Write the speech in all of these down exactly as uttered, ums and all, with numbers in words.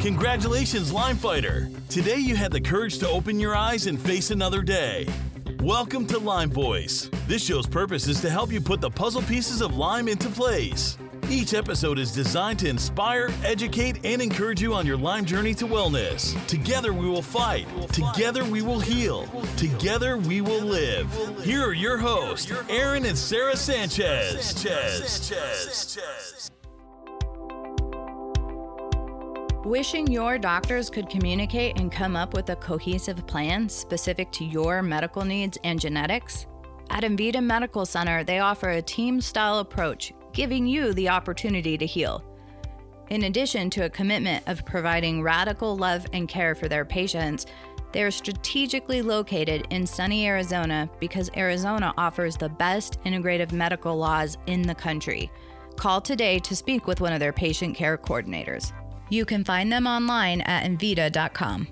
Congratulations, Lyme Fighter! Today you had the courage to open your eyes and face another day. Welcome to Lyme Voice. This show's purpose is to help you put the puzzle pieces of Lyme into place. Each episode is designed to inspire, educate, and encourage you on your Lyme journey to wellness. Together we will fight. Together we will heal. Together we will live. Here are your hosts, Aaron and Sarah Sanchez. Wishing your doctors could communicate and come up with a cohesive plan specific to your medical needs and genetics? At Envita Medical Center, they offer a team-style approach, giving you the opportunity to heal. In addition to a commitment of providing radical love and care for their patients, they are strategically located in sunny Arizona because Arizona offers the best integrative medical laws in the country. Call today to speak with one of their patient care coordinators. You can find them online at Envita dot com.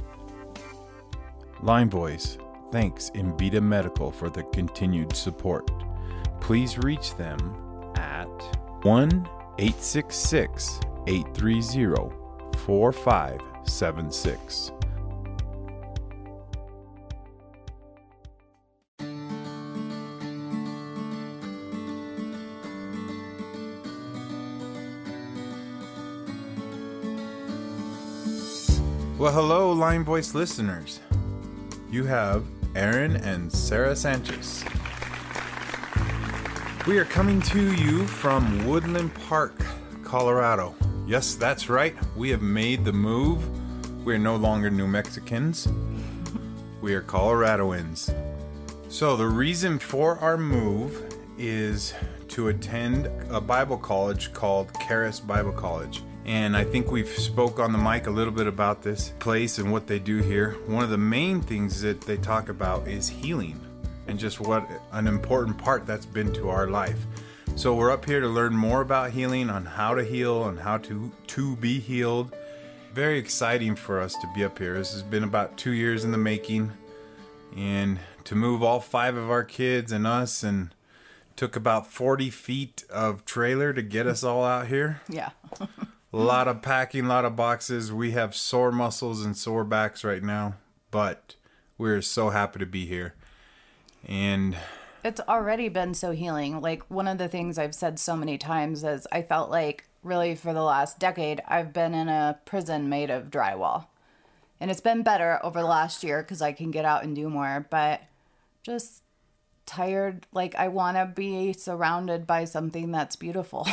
Lyme Voice thanks Envita Medical for the continued support. Please reach them at one eight six six, eight three zero, four five seven six. Well, hello, Lyme Voice listeners. You have Aaron and Sarah Sanchez. We are coming to you from Woodland Park, Colorado. Yes, that's right. We have made the move. We are no longer New Mexicans. We are Coloradoans. So the reason for our move is to attend a Bible college called Charis Bible College. And I think we've spoke on the mic a little bit about this place and what they do here. One of the main things that they talk about is healing and just what an important part that's been to our life. So we're up here to learn more about healing, on how to heal and how to, to be healed. Very exciting for us to be up here. This has been about two years in the making. And to move all five of our kids and us, and took about forty feet of trailer to get us all out here. Yeah. A lot of packing, a lot of boxes. We have sore muscles and sore backs right now, but we're so happy to be here. And it's already been so healing. Like, one of the things I've said so many times is I felt like really for the last decade, I've been in a prison made of drywall. And it's been better over the last year because I can get out and do more, but just tired. Like, I want to be surrounded by something that's beautiful.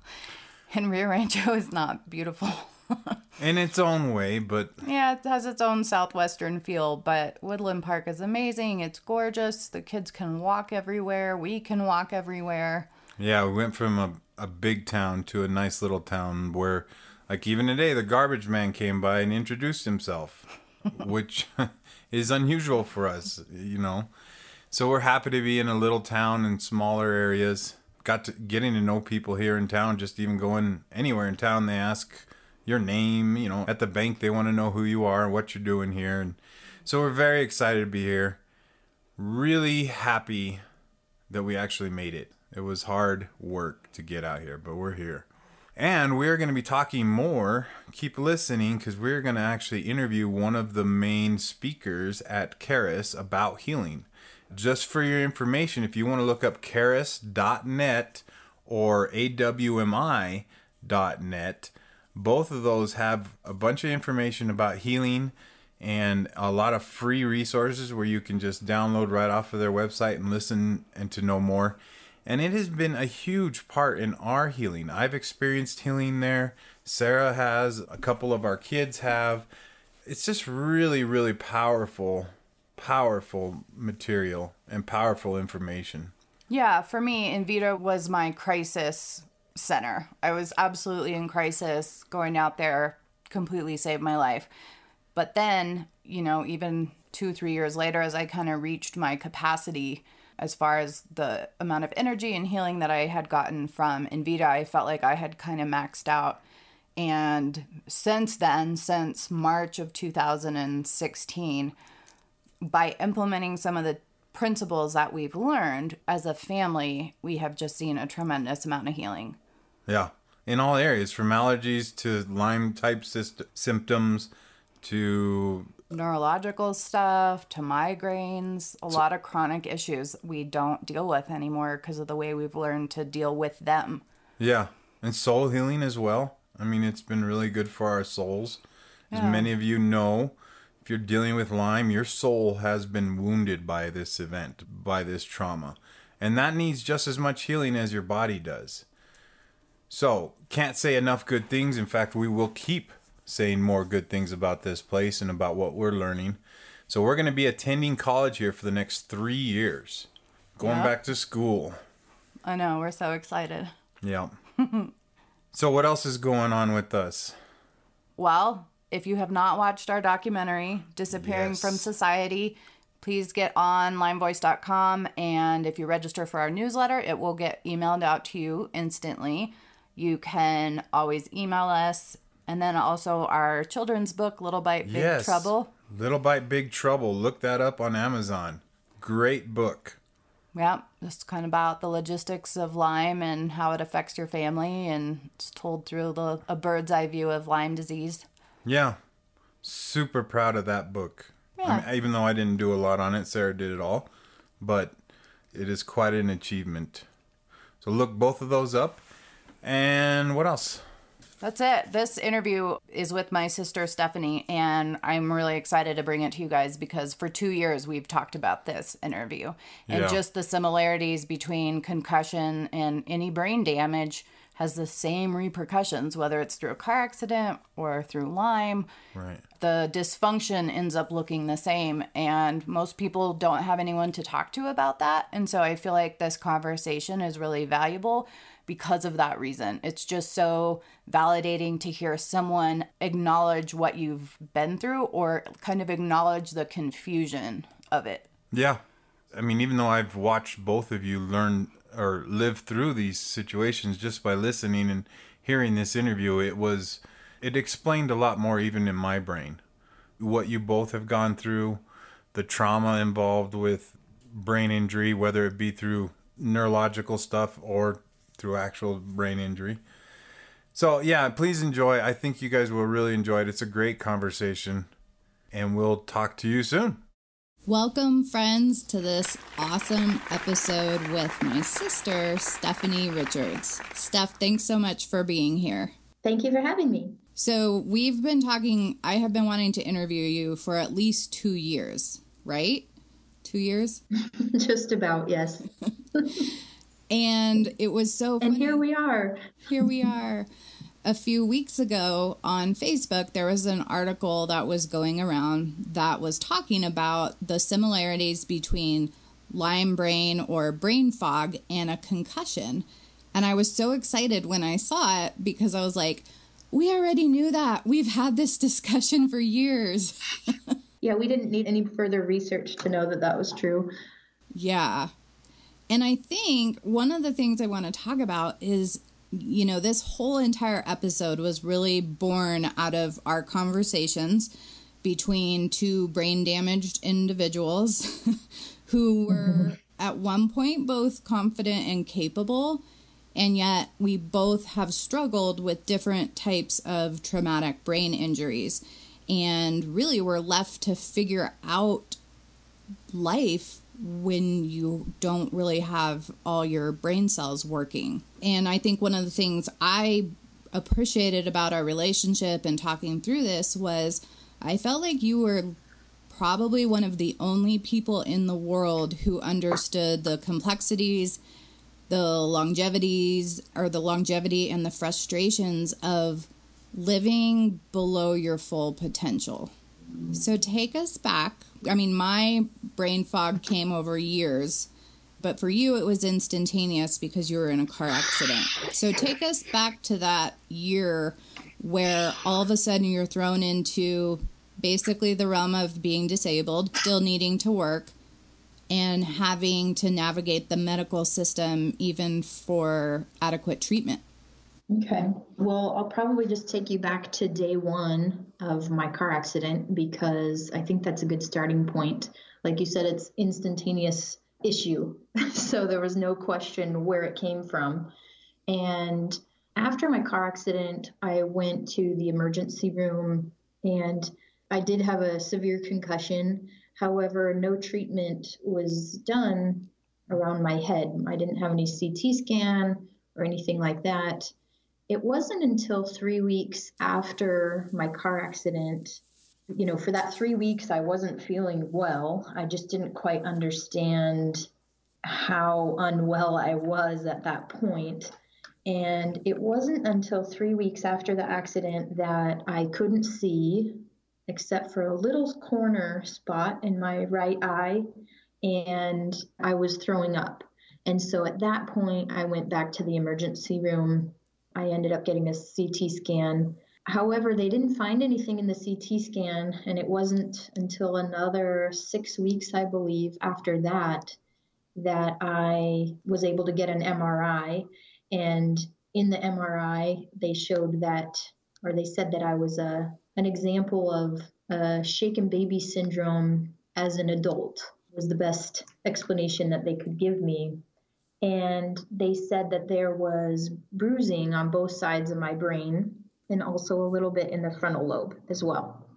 And Rio Rancho is not beautiful. In its own way, but... Yeah, it has its own southwestern feel, but Woodland Park is amazing. It's gorgeous. The kids can walk everywhere. We can walk everywhere. Yeah, we went from a, a big town to a nice little town where, like, even today, the garbage man came by and introduced himself, which is unusual for us, you know. So we're happy to be in a little town in smaller areas. Got to getting to know people here in town, just even going anywhere in town, they ask your name, you know, at the bank, they want to know who you are and what you're doing here. And so we're very excited to be here. Really happy that we actually made it. It was hard work to get out here, but we're here. And we're going to be talking more. Keep listening, because we're going to actually interview one of the main speakers at Charis about healing. Just for your information, if you want to look up charis dot net or A W M I dot net, both of those have a bunch of information about healing and a lot of free resources where you can just download right off of their website and listen and to know more. And it has been a huge part in our healing. I've experienced healing there. Sarah has. A couple of our kids have. It's just really, really powerful. Powerful material and powerful information. Yeah, for me, Envita was my crisis center. I was absolutely in crisis. Going out there completely saved my life. But then, you know, even two, three years later, as I kind of reached my capacity as far as the amount of energy and healing that I had gotten from Envita, I felt like I had kind of maxed out. And since then, since March of two thousand sixteen, by implementing some of the principles that we've learned as a family, we have just seen a tremendous amount of healing. Yeah. in all areas, from allergies to Lyme type syst- symptoms to neurological stuff to migraines, a lot of chronic issues we don't deal with anymore because of the way we've learned to deal with them. Yeah, and soul healing as well. I mean, it's been really good for our souls. As Yeah. many of you know, if you're dealing with Lyme, your soul has been wounded by this event, by this trauma. And that needs just as much healing as your body does. So, can't say enough good things. In fact, we will keep saying more good things about this place and about what we're learning. So we're going to be attending college here for the next three years. Going Yep. back to school. I know, we're so excited. Yeah. So what else is going on with us? Well, if you have not watched our documentary, Disappearing Yes. from Society, please get on lime voice dot com, and if you register for our newsletter, it will get emailed out to you instantly. You can always email us. And then also our children's book, Little Bite, Big Yes. Trouble. Little Bite, Big Trouble. Look that up on Amazon. Great book. Yeah, just kind of about the logistics of Lyme and how it affects your family, and it's told through the, a bird's eye view of Lyme disease. Yeah. Super proud of that book. Yeah. I mean, even though I didn't do a lot on it, Sarah did it all. But it is quite an achievement. So look both of those up. And what else? That's it. This interview is with my sister Stephanie, and I'm really excited to bring it to you guys because for two years we've talked about this interview and Yeah. just the similarities between concussion and any brain damage has the same repercussions, whether it's through a car accident or through Lyme. Right. The dysfunction ends up looking the same, and most people don't have anyone to talk to about that. And so I feel like this conversation is really valuable because of that reason. It's just so validating to hear someone acknowledge what you've been through or kind of acknowledge the confusion of it. Yeah. I mean, even though I've watched both of you learn or live through these situations just by listening and hearing this interview, it was, it explained a lot more even in my brain. What you both have gone through, the trauma involved with brain injury, whether it be through neurological stuff or through actual brain injury. So yeah, please enjoy. I think you guys will really enjoy it. It's a great conversation, and we'll talk to you soon. Welcome, friends, to this awesome episode with my sister, Stephanie Richards. Steph, thanks so much for being here. Thank you for having me. So we've been talking, I have been wanting to interview you for at least two years, right? Two years? Just about, yes. And it was so funny. And here we are. Here we are. A few weeks ago on Facebook, there was an article that was going around that was talking about the similarities between Lyme brain or brain fog and a concussion. And I was so excited when I saw it because I was like, we already knew that. We've had this discussion for years. Yeah, we didn't need any further research to know that that was true. Yeah. And I think one of the things I want to talk about is, you know, this whole entire episode was really born out of our conversations between two brain damaged individuals who were at one point both confident and capable, and yet we both have struggled with different types of traumatic brain injuries. And really we're left to figure out life when you don't really have all your brain cells working. And I think one of the things I appreciated about our relationship and talking through this was I felt like you were probably one of the only people in the world who understood the complexities, the longevities, or the longevity and the frustrations of living below your full potential. So take us back. I mean, my brain fog came over years, but for you it was instantaneous because you were in a car accident. So take us back to that year where all of a sudden you're thrown into basically the realm of being disabled, still needing to work, and having to navigate the medical system even for adequate treatment. Okay. Well, I'll probably just take you back to day one of my car accident because I think that's a good starting point. Like you said, it's instantaneous issue. So there was no question where it came from. And After my car accident, I went to the emergency room and I did have a severe concussion. However, no treatment was done around my head. I didn't have any C T scan or anything like that. It wasn't until three weeks after my car accident, you know, for that three weeks, I wasn't feeling well. I just didn't quite understand how unwell I was at that point. And it wasn't until three weeks after the accident that I couldn't see except for a little corner spot in my right eye, and I was throwing up. And so at that point, I went back to the emergency room. I ended up getting a C T scan. However, they didn't find anything in the C T scan, and it wasn't until another six weeks, I believe, after that, that I was able to get an M R I. And in the M R I, they showed that, or they said that I was a an example of uh, shaken baby syndrome as an adult, was the best explanation that they could give me. And they said that there was bruising on both sides of my brain and also a little bit in the frontal lobe as well.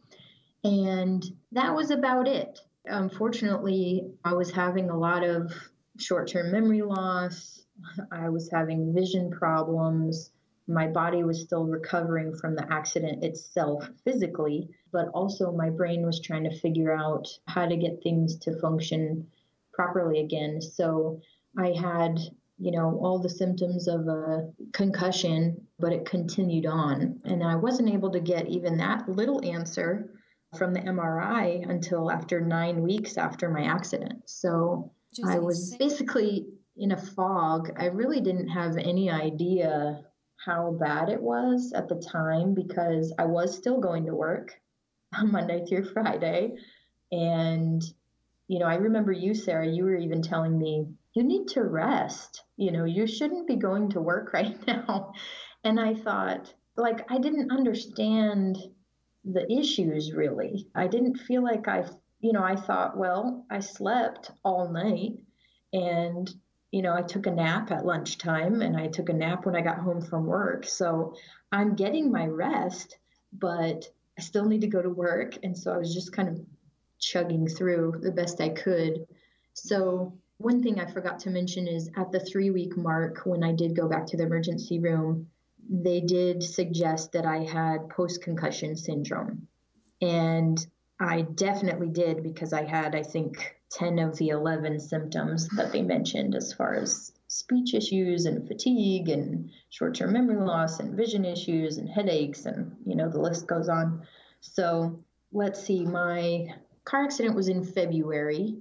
And that was about it. Unfortunately, I was having a lot of short-term memory loss. I was having vision problems. My body was still recovering from the accident itself physically, but also my brain was trying to figure out how to get things to function properly again. So I had, you know, all the symptoms of a concussion, but it continued on. And I wasn't able to get even that little answer from the M R I until after nine weeks after my accident. So Just I was basically in a fog. I really didn't have any idea how bad it was at the time because I was still going to work on Monday through Friday. And, you know, I remember you, Sarah, you were even telling me, you need to rest. You know, you shouldn't be going to work right now. And I thought, like, I didn't understand the issues really. I didn't feel like I, you know, I thought, well, I slept all night and you know, I took a nap at lunchtime and I took a nap when I got home from work. So I'm getting my rest, but I still need to go to work. And so I was just kind of chugging through the best I could. So one thing I forgot to mention is at the three week mark, when I did go back to the emergency room, they did suggest that I had post-concussion syndrome. And I definitely did because I had, I think, ten of the eleven symptoms that they mentioned as far as speech issues and fatigue and short-term memory loss and vision issues and headaches and, you know, the list goes on. So let's see, my car accident was in February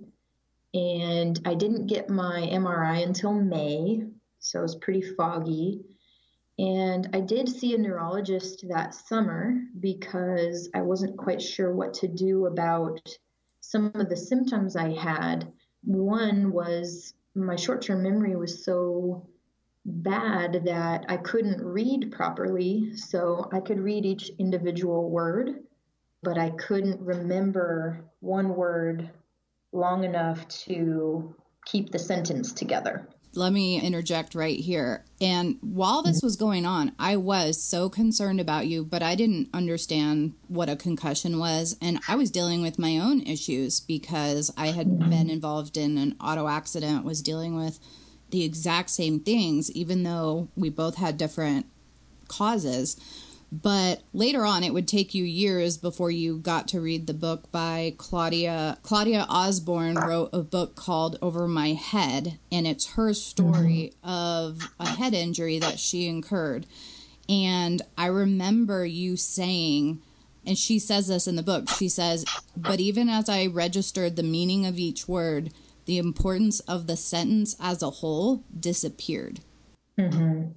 and I didn't get my M R I until May, so it was pretty foggy. And I did see a neurologist that summer because I wasn't quite sure what to do about some of the symptoms I had. One was my short-term memory was so bad that I couldn't read properly. So I could read each individual word, but I couldn't remember one word long enough to keep the sentence together. Let me interject right here. And while this was going on, I was so concerned about you, but I didn't understand what a concussion was. And I was dealing with my own issues because I had been involved in an auto accident, was dealing with the exact same things, even though we both had different causes. But later on, it would take you years before you got to read the book by Claudia. Claudia Osborne wrote a book called Over My Head, and it's her story of a head injury that she incurred. And I remember you saying, and she says this in the book, she says, but even as I registered the meaning of each word, the importance of the sentence as a whole disappeared. Mm-hmm.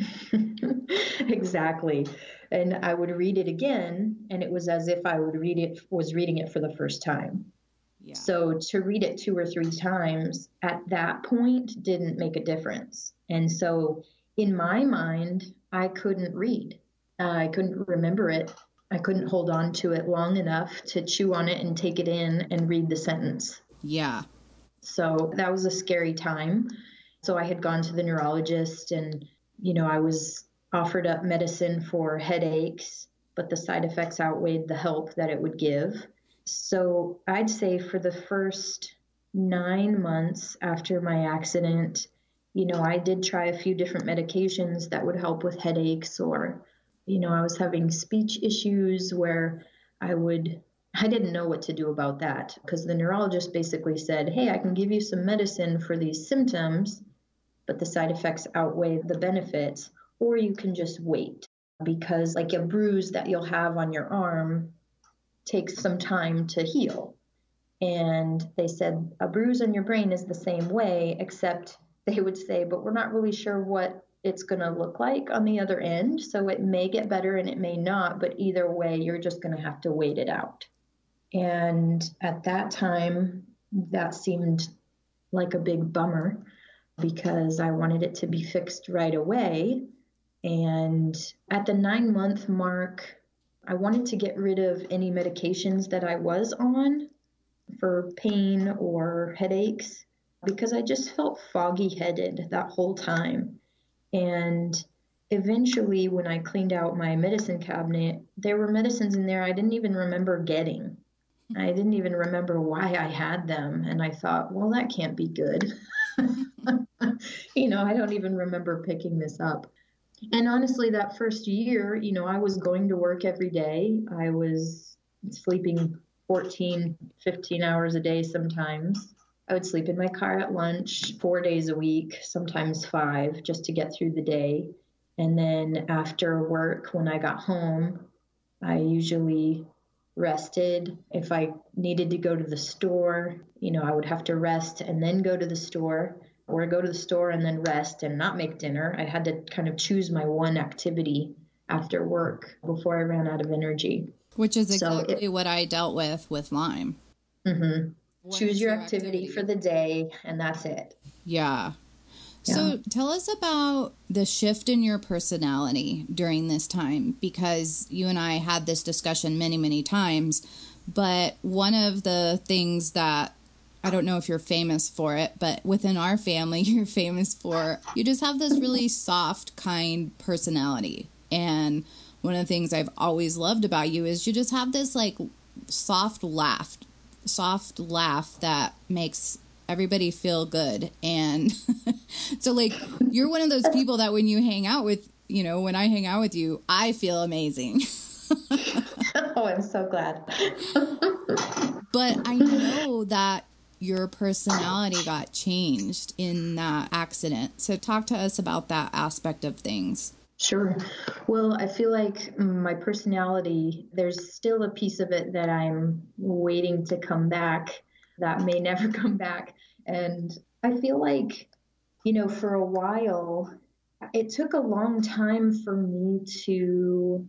Exactly. And I would read it again, and it was as if I would read it, was reading it for the first time. Yeah. So to read it two or three times at that point didn't make a difference. And so in my mind, I couldn't read. Uh, I couldn't remember it. I couldn't hold on to it long enough to chew on it and take it in and read the sentence. Yeah. So that was a scary time. So I had gone to the neurologist and, you know, I was offered up medicine for headaches, but the side effects outweighed the help that it would give. So I'd say for the first nine months after my accident, you know, I did try a few different medications that would help with headaches, or, you know, I was having speech issues where I would, I didn't know what to do about that, because the neurologist basically said, hey, I can give you some medicine for these symptoms, but the side effects outweigh the benefits, or you can just wait, because like a bruise that you'll have on your arm takes some time to heal. And they said a bruise on your brain is the same way, except they would say, but we're not really sure what it's going to look like on the other end. So it may get better and it may not, but either way, you're just going to have to wait it out. And at that time, that seemed like a big bummer, because I wanted it to be fixed right away. And at the nine month mark, I wanted to get rid of any medications that I was on for pain or headaches, because I just felt foggy headed that whole time. And eventually, when I cleaned out my medicine cabinet, there were medicines in there I didn't even remember getting. I didn't even remember why I had them. And I thought, well, that can't be good. You know, I don't even remember picking this up. And honestly, that first year, you know, I was going to work every day. I was sleeping fourteen, fifteen hours a day sometimes. I would sleep in my car at lunch four days a week, sometimes five, just to get through the day. And then after work, when I got home, I usually rested. If I needed to go to the store, you know, I would have to rest and then go to the store, or go to the store and then rest and not make dinner. I had to kind of choose my one activity after work before I ran out of energy. Which is exactly so it, what I dealt with with Lyme. Mm-hmm. Choose your, your activity, activity for the day, and that's it. Yeah. So yeah. Tell us about the shift in your personality during this time, because you and I had this discussion many, many times. But one of the things that, I don't know if you're famous for it, but within our family, you're famous for, you just have this really soft, kind personality. And one of the things I've always loved about you is you just have this like soft laugh, soft laugh that makes everybody feel good. And so like, you're one of those people that when you hang out with, you know, when I hang out with you, I feel amazing. Oh, I'm so glad. But I know that your personality got changed in that accident. So talk to us about that aspect of things. Sure. Well, I feel like my personality, there's still a piece of it that I'm waiting to come back that may never come back. And I feel like, you know, for a while, it took a long time for me to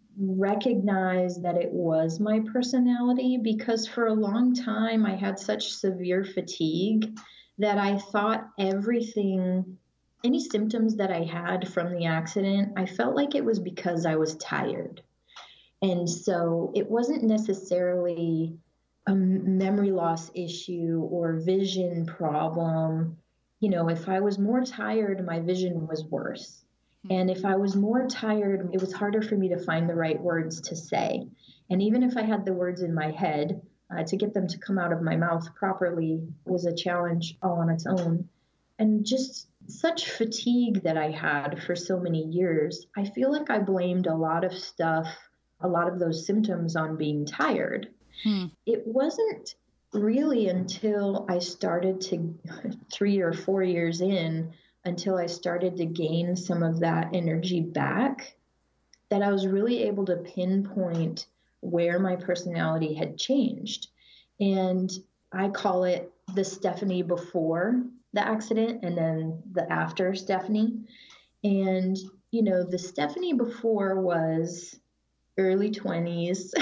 recognize that it was my personality, because for a long time I had such severe fatigue that I thought everything, any symptoms that I had from the accident, I felt like it was because I was tired. And so it wasn't necessarily a memory loss issue or vision problem. You know, if I was more tired, my vision was worse. And if I was more tired, it was harder for me to find the right words to say. And even if I had the words in my head, uh, to get them to come out of my mouth properly was a challenge all on its own. And just such fatigue that I had for so many years, I feel like I blamed a lot of stuff, a lot of those symptoms on being tired. Hmm. It wasn't really until I started to, three or four years in, until I started to gain some of that energy back, that I was really able to pinpoint where my personality had changed. And I call it the Stephanie before the accident and then the after Stephanie. And, you know, the Stephanie before was early twenties,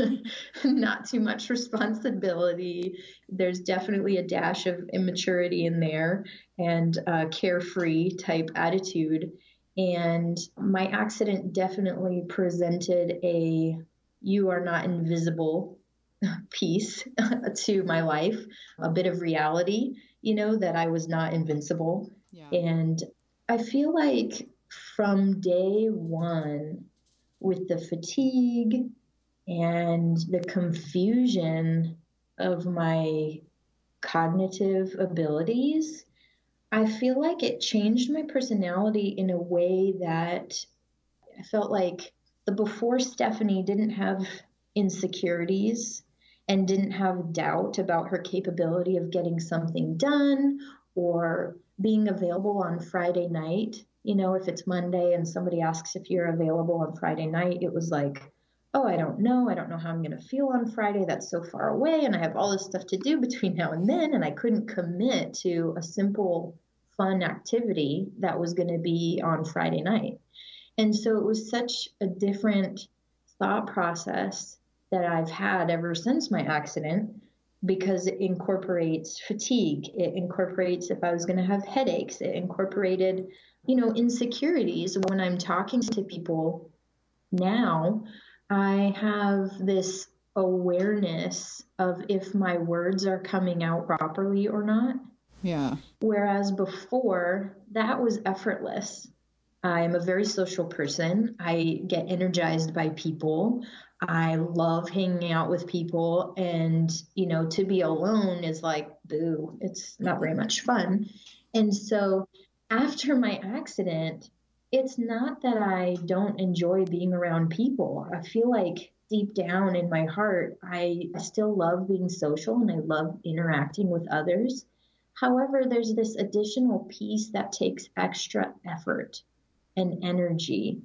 not too much responsibility. There's definitely a dash of immaturity in there and a carefree type attitude. And my accident definitely presented a you are not invisible piece to my life, a bit of reality, you know, that I was not invincible. Yeah. And I feel like from day one, with the fatigue and the confusion of my cognitive abilities, I feel like it changed my personality in a way that I felt like the before Stephanie didn't have insecurities and didn't have doubt about her capability of getting something done or being available on Friday night. You know, if it's Monday and somebody asks if you're available on Friday night, it was like, oh, I don't know. I don't know how I'm going to feel on Friday. That's so far away. And I have all this stuff to do between now and then. And I couldn't commit to a simple, fun activity that was going to be on Friday night. And so it was such a different thought process that I've had ever since my accident, because it incorporates fatigue. It incorporates if I was going to have headaches. It incorporated, you know, insecurities. When I'm talking to people now, I have this awareness of if my words are coming out properly or not. Yeah. Whereas before, that was effortless. I'm a very social person. I get energized by people. I love hanging out with people. And, you know, to be alone is like, boo, it's not very much fun. And so after my accident, it's not that I don't enjoy being around people. I feel like deep down in my heart, I still love being social and I love interacting with others. However, there's this additional piece that takes extra effort and energy,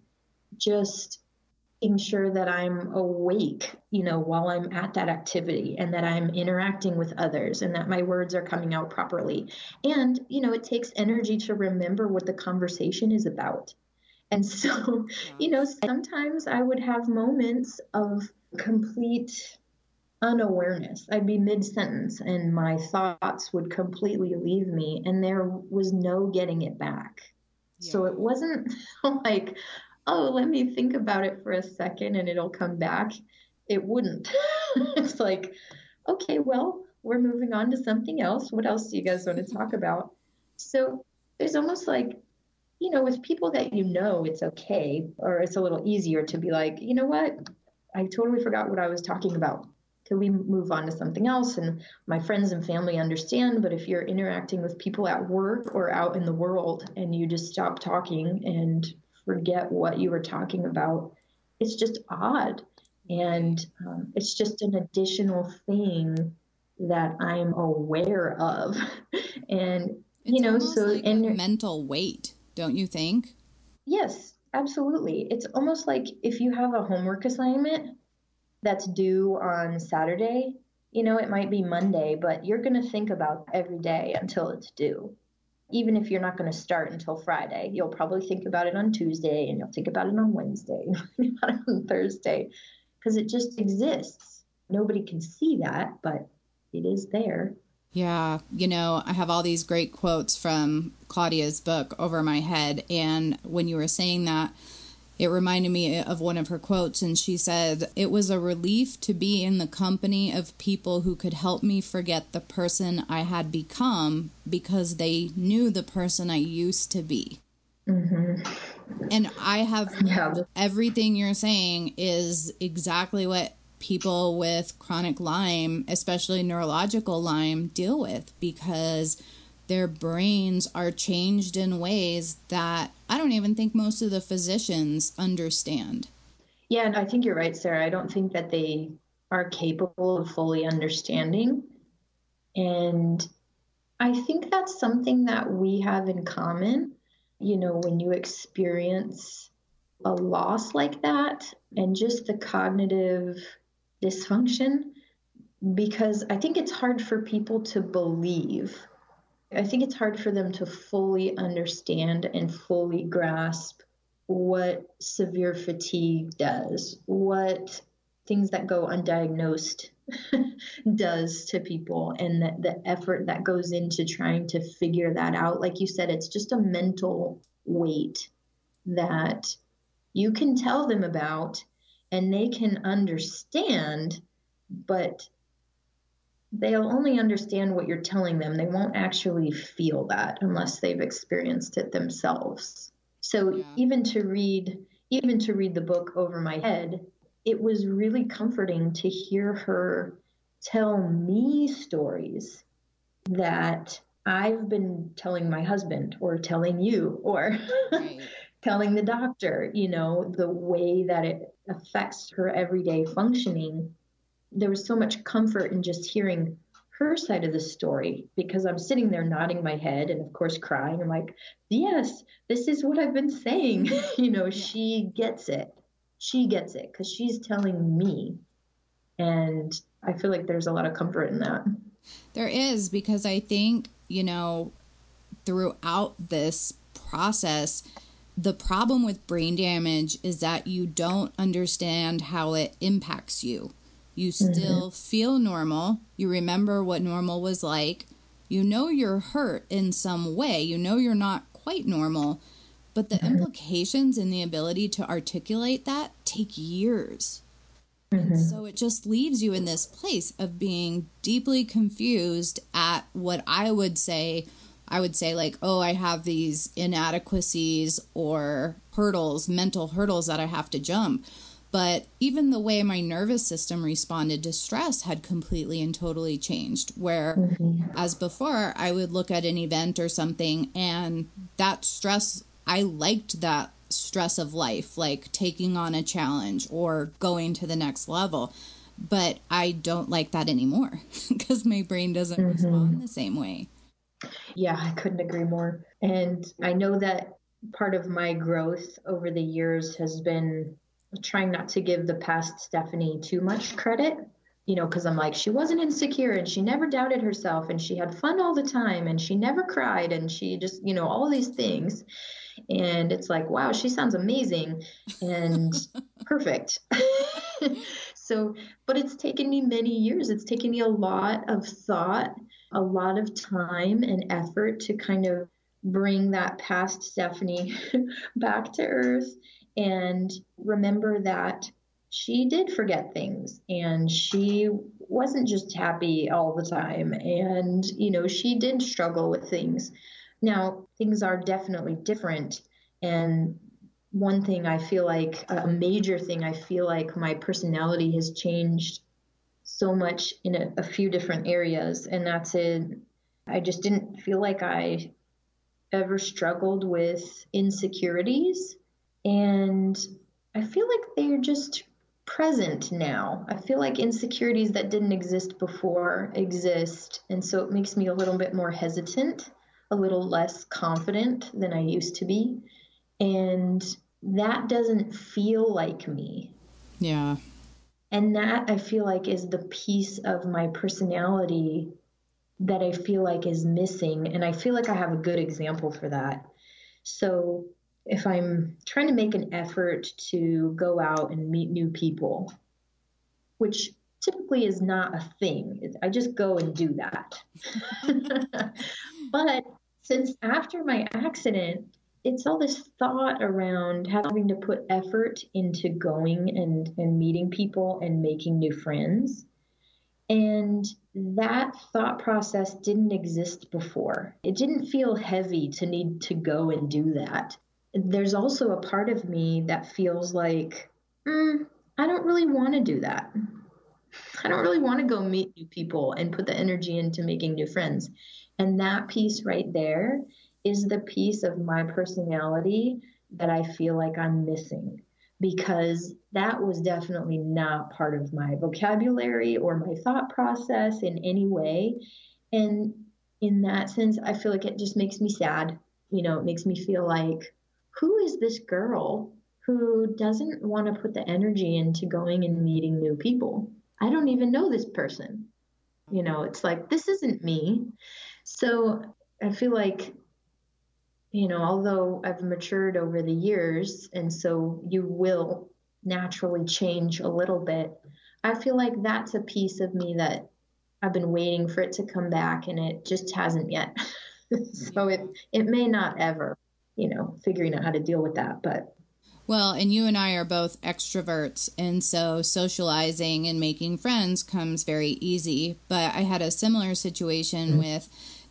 just ensure that I'm awake, you know, while I'm at that activity, and that I'm interacting with others, and that my words are coming out properly. And, you know, it takes energy to remember what the conversation is about. And so, you know, sometimes I would have moments of complete unawareness. I'd be mid-sentence and my thoughts would completely leave me, and there was no getting it back. Yeah. So it wasn't like, oh, let me think about it for a second and it'll come back. It wouldn't. It's like, okay, well, we're moving on to something else. What else do you guys want to talk about? So there's almost like, you know, with people that you know, it's okay, or it's a little easier to be like, you know what? I totally forgot what I was talking about. Can we move on to something else? And my friends and family understand, but if you're interacting with people at work or out in the world and you just stop talking and forget what you were talking about, it's just odd. And um, it's just an additional thing that I'm aware of. And, you it's know, almost so like and a mental weight, don't you think? Yes, absolutely. It's almost like if you have a homework assignment that's due on Saturday, you know, it might be Monday, but you're going to think about every day until it's due. Even if you're not going to start until Friday, you'll probably think about it on Tuesday, and you'll think about it on Wednesday, and think about it on Thursday, because it just exists. Nobody can see that, but it is there. Yeah. You know, I have all these great quotes from Claudia's book over my head. And when you were saying that, it reminded me of one of her quotes. And she said, "It was a relief to be in the company of people who could help me forget the person I had become because they knew the person I used to be." Mm-hmm. And I have yeah. everything you're saying is exactly what people with chronic Lyme, especially neurological Lyme, deal with, because their brains are changed in ways that I don't even think most of the physicians understand. Yeah, and I think you're right, Sarah. I don't think that they are capable of fully understanding. And I think that's something that we have in common. You know, when you experience a loss like that and just the cognitive dysfunction, because I think it's hard for people to believe. I think it's hard for them to fully understand and fully grasp what severe fatigue does, what things that go undiagnosed does to people, and the, the effort that goes into trying to figure that out. Like you said, it's just a mental weight that you can tell them about and they can understand, but they'll only understand what you're telling them. They won't actually feel that unless they've experienced it themselves. So Yeah. even to read, even to read the book over my head, it was really comforting to hear her tell me stories that I've been telling my husband or telling you or Right. telling the doctor, you know, the way that it affects her everyday functioning. There was so much comfort in just hearing her side of the story, because I'm sitting there nodding my head and of course crying. I'm like, yes, this is what I've been saying. you know, yeah. She gets it. She gets it because she's telling me. And I feel like there's a lot of comfort in that. There is, because I think, you know, throughout this process, the problem with brain damage is that you don't understand how it impacts you. You still mm-hmm. feel normal. You remember what normal was like. You know you're hurt in some way. You know you're not quite normal. But the mm-hmm. implications and the ability to articulate that take years. Mm-hmm. And so it just leaves you in this place of being deeply confused at what I would say, I would say like, oh, I have these inadequacies or hurdles, mental hurdles that I have to jump. But even the way my nervous system responded to stress had completely and totally changed, where mm-hmm. as before, I would look at an event or something and that stress, I liked that stress of life, like taking on a challenge or going to the next level. But I don't like that anymore because my brain doesn't mm-hmm. respond the same way. Yeah, I couldn't agree more. And I know that part of my growth over the years has been trying not to give the past Stephanie too much credit, you know, because I'm like, she wasn't insecure and she never doubted herself and she had fun all the time and she never cried and she just, you know, all these things. And it's like, wow, she sounds amazing and perfect. So, but it's taken me many years. It's taken me a lot of thought, a lot of time and effort to kind of bring that past Stephanie back to earth and remember that she did forget things and she wasn't just happy all the time. And, you know, she did struggle with things. Now, things are definitely different. And one thing I feel like, a major thing I feel like my personality has changed so much in a, a few different areas. And that's it. I just didn't feel like I ever struggled with insecurities. And I feel like they're just present now. I feel like insecurities that didn't exist before exist. And so it makes me a little bit more hesitant, a little less confident than I used to be. And that doesn't feel like me. Yeah. And that I feel like is the piece of my personality that I feel like is missing. And I feel like I have a good example for that. So if I'm trying to make an effort to go out and meet new people, which typically is not a thing, I just go and do that. But since after my accident, it's all this thought around having to put effort into going and, and meeting people and making new friends. And that thought process didn't exist before. It didn't feel heavy to need to go and do that. There's also a part of me that feels like, mm, I don't really want to do that. I don't really want to go meet new people and put the energy into making new friends. And that piece right there is the piece of my personality that I feel like I'm missing, because that was definitely not part of my vocabulary or my thought process in any way. And in that sense, I feel like it just makes me sad. You know, it makes me feel like, who is this girl who doesn't want to put the energy into going and meeting new people? I don't even know this person. You know, it's like, this isn't me. So I feel like, you know, although I've matured over the years, and so you will naturally change a little bit, I feel like that's a piece of me that I've been waiting for it to come back, and it just hasn't yet. So it, it may not ever, you know, figuring out how to deal with that, but. Well, and you and I are both extroverts, and so socializing and making friends comes very easy. But I had a similar situation mm-hmm. with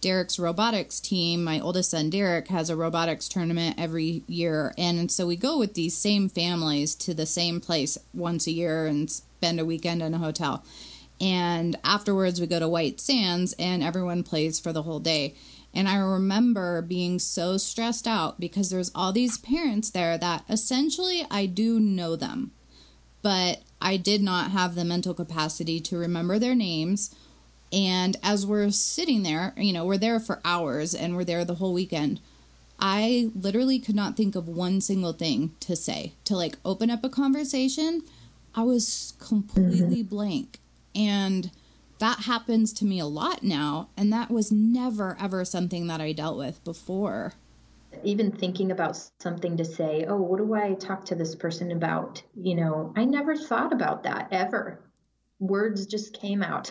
Derek's robotics team, my oldest son Derek, has a robotics tournament every year. And so we go with these same families to the same place once a year and spend a weekend in a hotel. And afterwards we go to White Sands and everyone plays for the whole day. And I remember being so stressed out because there's all these parents there that essentially I do know them, but I did not have the mental capacity to remember their names. And as we're sitting there, you know, we're there for hours and we're there the whole weekend. I literally could not think of one single thing to say, to like open up a conversation. I was completely blank. And that happens to me a lot now. And that was never, ever something that I dealt with before. Even thinking about something to say, oh, what do I talk to this person about? You know, I never thought about that ever. Words just came out.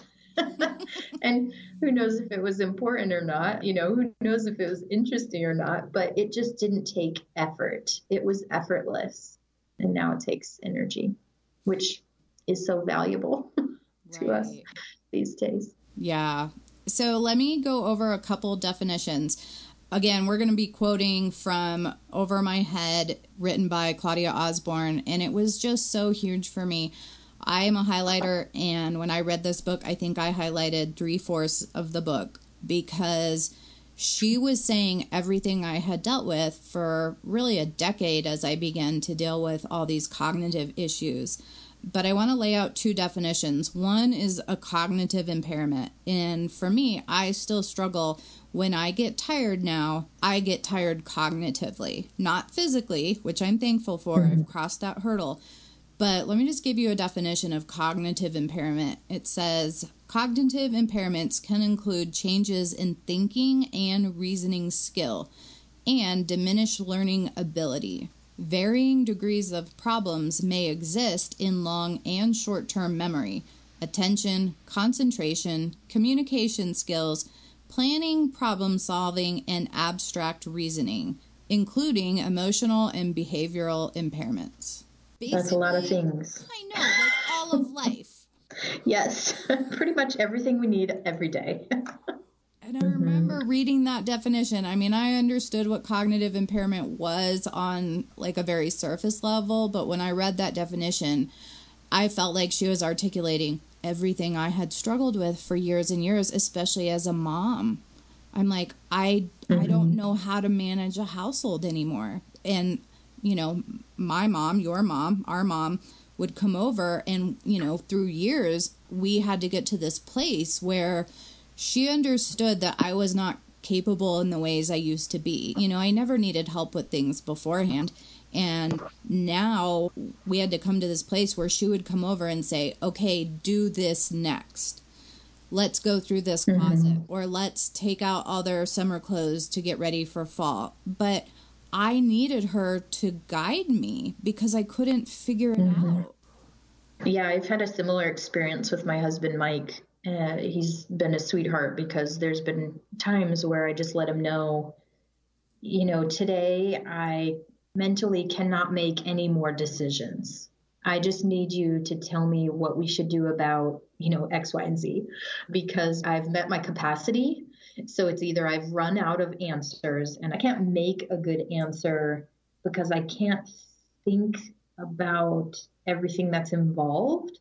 And who knows if it was important or not, you know, who knows if it was interesting or not, but it just didn't take effort. It was effortless. And now it takes energy, which is so valuable to right. us these days. Yeah. So let me go over a couple definitions. Again, we're going to be quoting from Over My Head, written by Claudia Osborne, and it was just so huge for me. I am a highlighter, and when I read this book, I think I highlighted three-fourths of the book because she was saying everything I had dealt with for really a decade as I began to deal with all these cognitive issues. But I want to lay out two definitions. One is a cognitive impairment, and for me, I still struggle. When I get tired now, I get tired cognitively, not physically, which I'm thankful for. Mm-hmm. I've crossed that hurdle. But let me just give you a definition of cognitive impairment. It says, cognitive impairments can include changes in thinking and reasoning skill and diminished learning ability. Varying degrees of problems may exist in long and short-term memory, attention, concentration, communication skills, planning, problem solving, and abstract reasoning, including emotional and behavioral impairments. Basically, that's a lot of things. I know, like all of life. Yes, pretty much everything we need every day. And I remember mm-hmm. reading that definition. I mean, I understood what cognitive impairment was on like a very surface level, but when I read that definition, I felt like she was articulating everything I had struggled with for years and years, especially as a mom. I'm like, I mm-hmm. I don't know how to manage a household anymore. And you know, my mom, your mom, our mom would come over and, you know, through years, we had to get to this place where she understood that I was not capable in the ways I used to be. You know, I never needed help with things beforehand. And now we had to come to this place where she would come over and say, okay, do this next. Let's go through this mm-hmm. closet, or let's take out all their summer clothes to get ready for fall. But I needed her to guide me because I couldn't figure it mm-hmm. out. Yeah, I've had a similar experience with my husband, Mike. Uh, he's been a sweetheart because there's been times where I just let him know, you know, today I mentally cannot make any more decisions. I just need you to tell me what we should do about, you know, X, Y, and Z, because I've met my capacity. So it's either I've run out of answers and I can't make a good answer because I can't think about everything that's involved,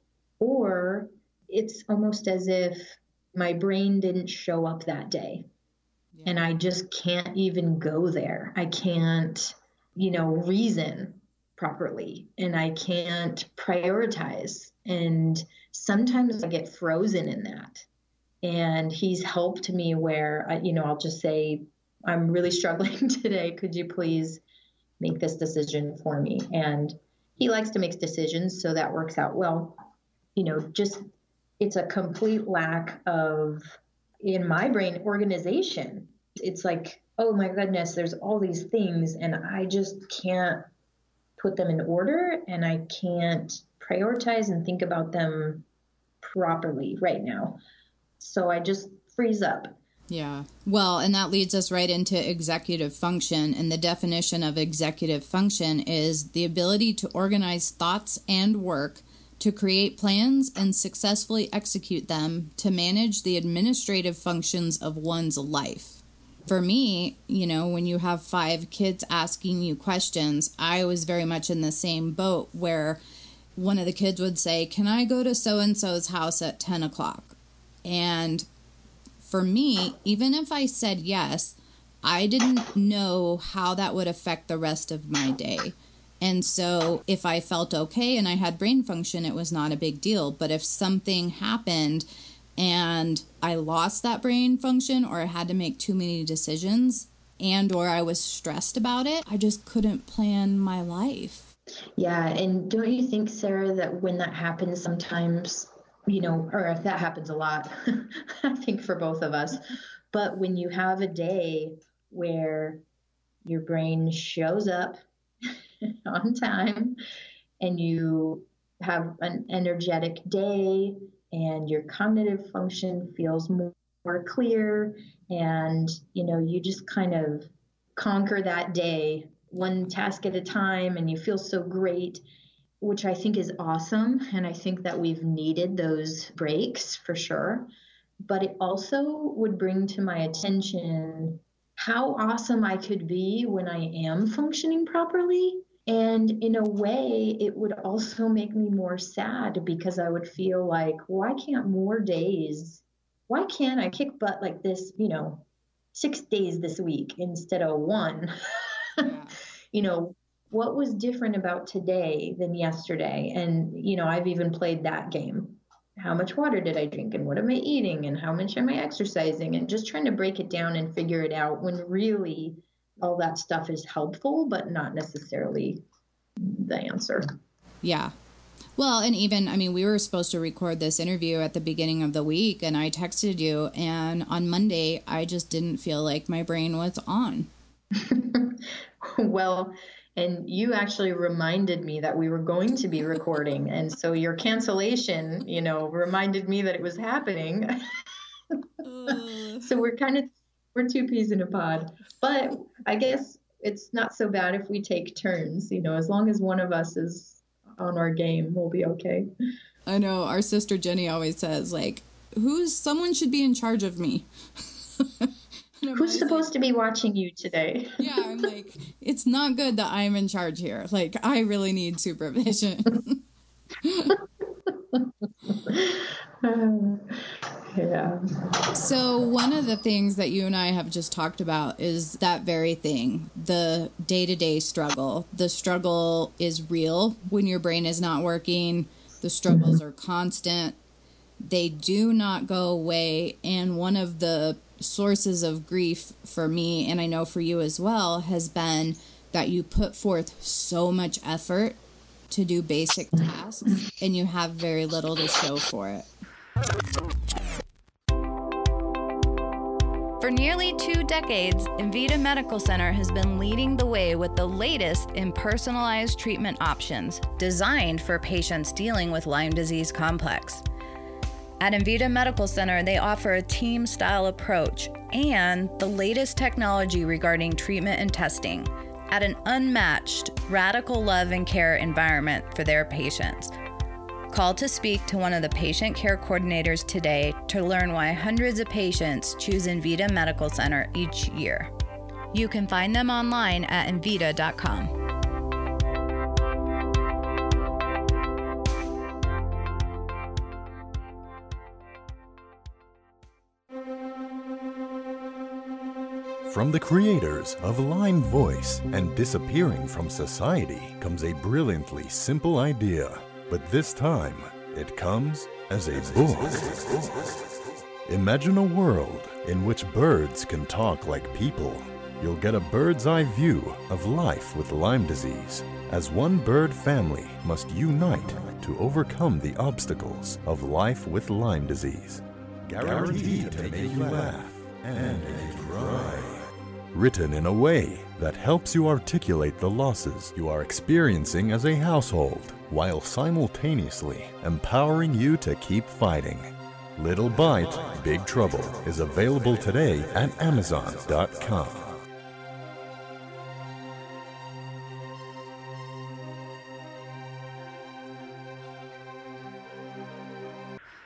or it's almost as if my brain didn't show up that day yeah. and I just can't even go there. I can't, you know, reason properly and I can't prioritize. And sometimes I get frozen in that. And he's helped me where, you know, I'll just say, I'm really struggling today. Could you please make this decision for me? And he likes to make decisions, so that works out well. You know, just it's a complete lack of, in my brain, organization. It's like, oh my goodness, there's all these things and I just can't put them in order and I can't prioritize and think about them properly right now. So I just freeze up. Yeah. Well, and that leads us right into executive function. And the definition of executive function is the ability to organize thoughts and work to create plans and successfully execute them to manage the administrative functions of one's life. For me, you know, when you have five kids asking you questions, I was very much in the same boat where one of the kids would say, can I go to so-and-so's house at ten o'clock? And for me, even if I said yes, I didn't know how that would affect the rest of my day. And so if I felt okay and I had brain function, it was not a big deal. But if something happened and I lost that brain function, or I had to make too many decisions, and or I was stressed about it, I just couldn't plan my life. Yeah. And don't you think, Sarah, that when that happens sometimes, you know, or if that happens a lot, I think for both of us, but when you have a day where your brain shows up on time and you have an energetic day and your cognitive function feels more, more clear, and, you know, you just kind of conquer that day one task at a time and you feel so great, which I think is awesome. And I think that we've needed those breaks for sure. But it also would bring to my attention how awesome I could be when I am functioning properly. And in a way, it would also make me more sad, because I would feel like, why can't more days, why can't I kick butt like this, you know, six days this week instead of one? Yeah. You know, what was different about today than yesterday? And, you know, I've even played that game. How much water did I drink, and what am I eating, and how much am I exercising, and just trying to break it down and figure it out, when really all that stuff is helpful, but not necessarily the answer. Yeah. Well, and even, I mean, we were supposed to record this interview at the beginning of the week, and I texted you, and on Monday, I just didn't feel like my brain was on. Well, and you actually reminded me that we were going to be recording. And so your cancellation, you know, reminded me that it was happening. uh. So we're kind of, we're two peas in a pod. But I guess it's not so bad if we take turns, you know, as long as one of us is on our game, we'll be okay. I know. Our sister Jenny always says, like, who's, someone should be in charge of me. Who's supposed like, to be watching you today? Yeah, I'm like, it's not good that I'm in charge here. Like, I really need supervision. Yeah. So one of the things that you and I have just talked about is that very thing, the day-to-day struggle. The struggle is real when your brain is not working. The struggles mm-hmm. are constant. They do not go away. And one of the sources of grief for me, and I know for you as well, has been that you put forth so much effort to do basic tasks and you have very little to show for it. For nearly two decades, Envita Medical Center has been leading the way with the latest in personalized treatment options designed for patients dealing with Lyme disease complex. At Envita Medical Center, they offer a team-style approach and the latest technology regarding treatment and testing at an unmatched, radical love and care environment for their patients. Call to speak to one of the patient care coordinators today to learn why hundreds of patients choose Envita Medical Center each year. You can find them online at envita dot com. From the creators of Lyme Voice and disappearing from society comes a brilliantly simple idea. But this time, it comes as a book. Imagine a world in which birds can talk like people. You'll get a bird's eye view of life with Lyme disease, as one bird family must unite to overcome the obstacles of life with Lyme disease. Guaranteed to make you laugh and make you cry. Written in a way that helps you articulate the losses you are experiencing as a household, while simultaneously empowering you to keep fighting. Little Bite, Big Trouble is available today at amazon dot com.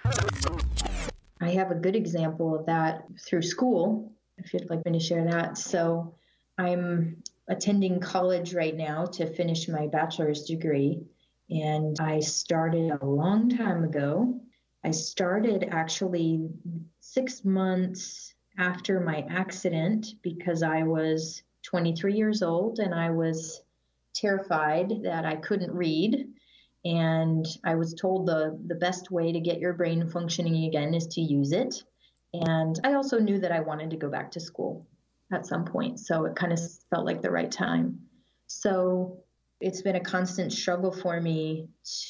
I have a good example of that through school, if you'd like me to share that. So I'm attending college right now to finish my bachelor's degree, and I started a long time ago. I started actually six months after my accident because I was twenty-three years old and I was terrified that I couldn't read. And I was told the, the best way to get your brain functioning again is to use it. And I also knew that I wanted to go back to school at some point. So it kind of felt like the right time. So it's been a constant struggle for me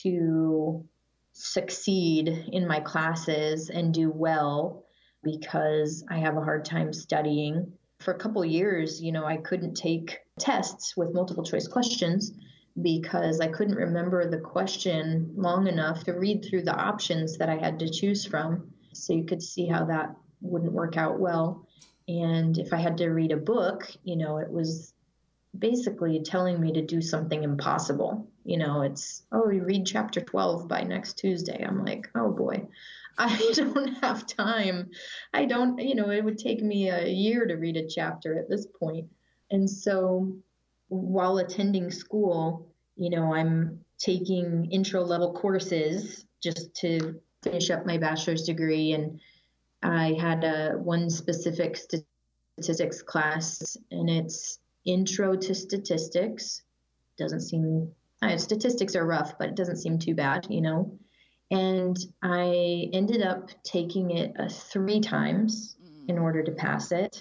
to succeed in my classes and do well because I have a hard time studying. For a couple of years, you know, I couldn't take tests with multiple choice questions because I couldn't remember the question long enough to read through the options that I had to choose from. So you could see how that wouldn't work out well. And if I had to read a book, you know, it was basically telling me to do something impossible. You know, it's, oh, you read chapter twelve by next Tuesday. I'm like, oh boy, I don't have time. I don't, you know, it would take me a year to read a chapter at this point. And so while attending school, you know, I'm taking intro level courses just to finish up my bachelor's degree. And I had a one specific statistics class, and it's intro to statistics. Doesn't seem, uh, statistics are rough, but it doesn't seem too bad, you know. And I ended up taking it uh, three times in order to pass it.